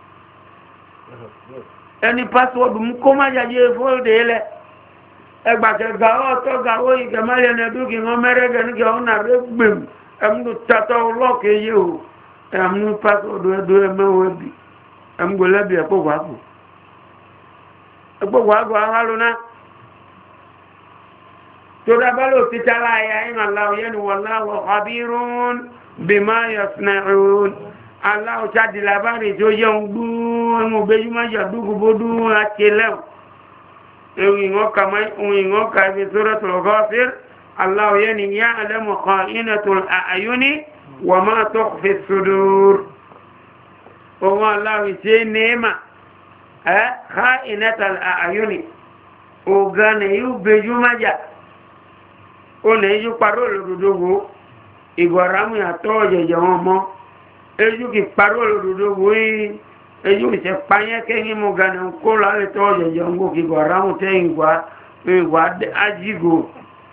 Speaker 2: eni password mukoma ya je volde ile egba ke gawo to gawo ige male na duki ngomere ge ni ona regbem emdu tato lock e yo amnu paso do do me wobi am go labi epo wago epo wago haluna to da balo titala ya in Allah yani wallahu khabirun bima yasnaun Allah chadi labari jo yongu mo bejuma ya dugu bodu akelew ewi ngoka mai uwi ngoka bi suratul ghafir Allah yani ya'lamu kha'inatul a'yuni وما تخفي الصدور وما الله سينما ها خائنة الأعين وغاني يبجو مجا ونيجو parolo dudugo igwaramu ya toje jomo eju ki parolo dudugo yi eju se panye kengi mo gana ko la le toje jongo ki gwaramu te ingwa ingwa ajigo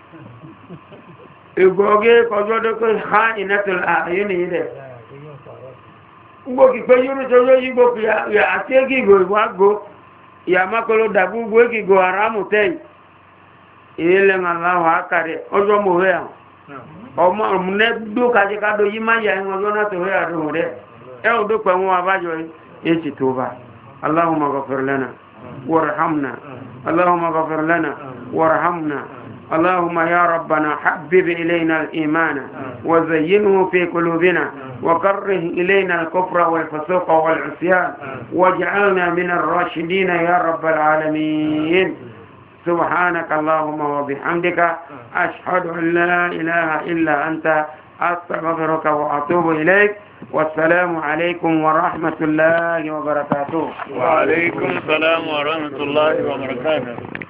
Speaker 2: igoge kojodo ko ha inatul ayuni ide ngo ki pe yuru jojo yigo ya ya ategi go wago ya makolo dabu go ki go aramu te ile ngalawa akare ojo mo he o mo ne do ka je ka do yima ya ngo na to he ado re e o do pe won abajo e ti toba allahumma ghfir lana warhamna allahumma ghfir lana warhamna اللهم يا ربنا حبب إلينا الإيمان وزينه في قلوبنا وكره إلينا الكفر والفسوق والعصيان واجعلنا من الراشدين يا رب العالمين سبحانك اللهم وبحمدك أشهد أن لا إله إلا أنت أستغفرك وأتوب إليك والسلام عليكم ورحمة الله وبركاته.
Speaker 3: وعليكم السلام ورحمة الله وبركاته.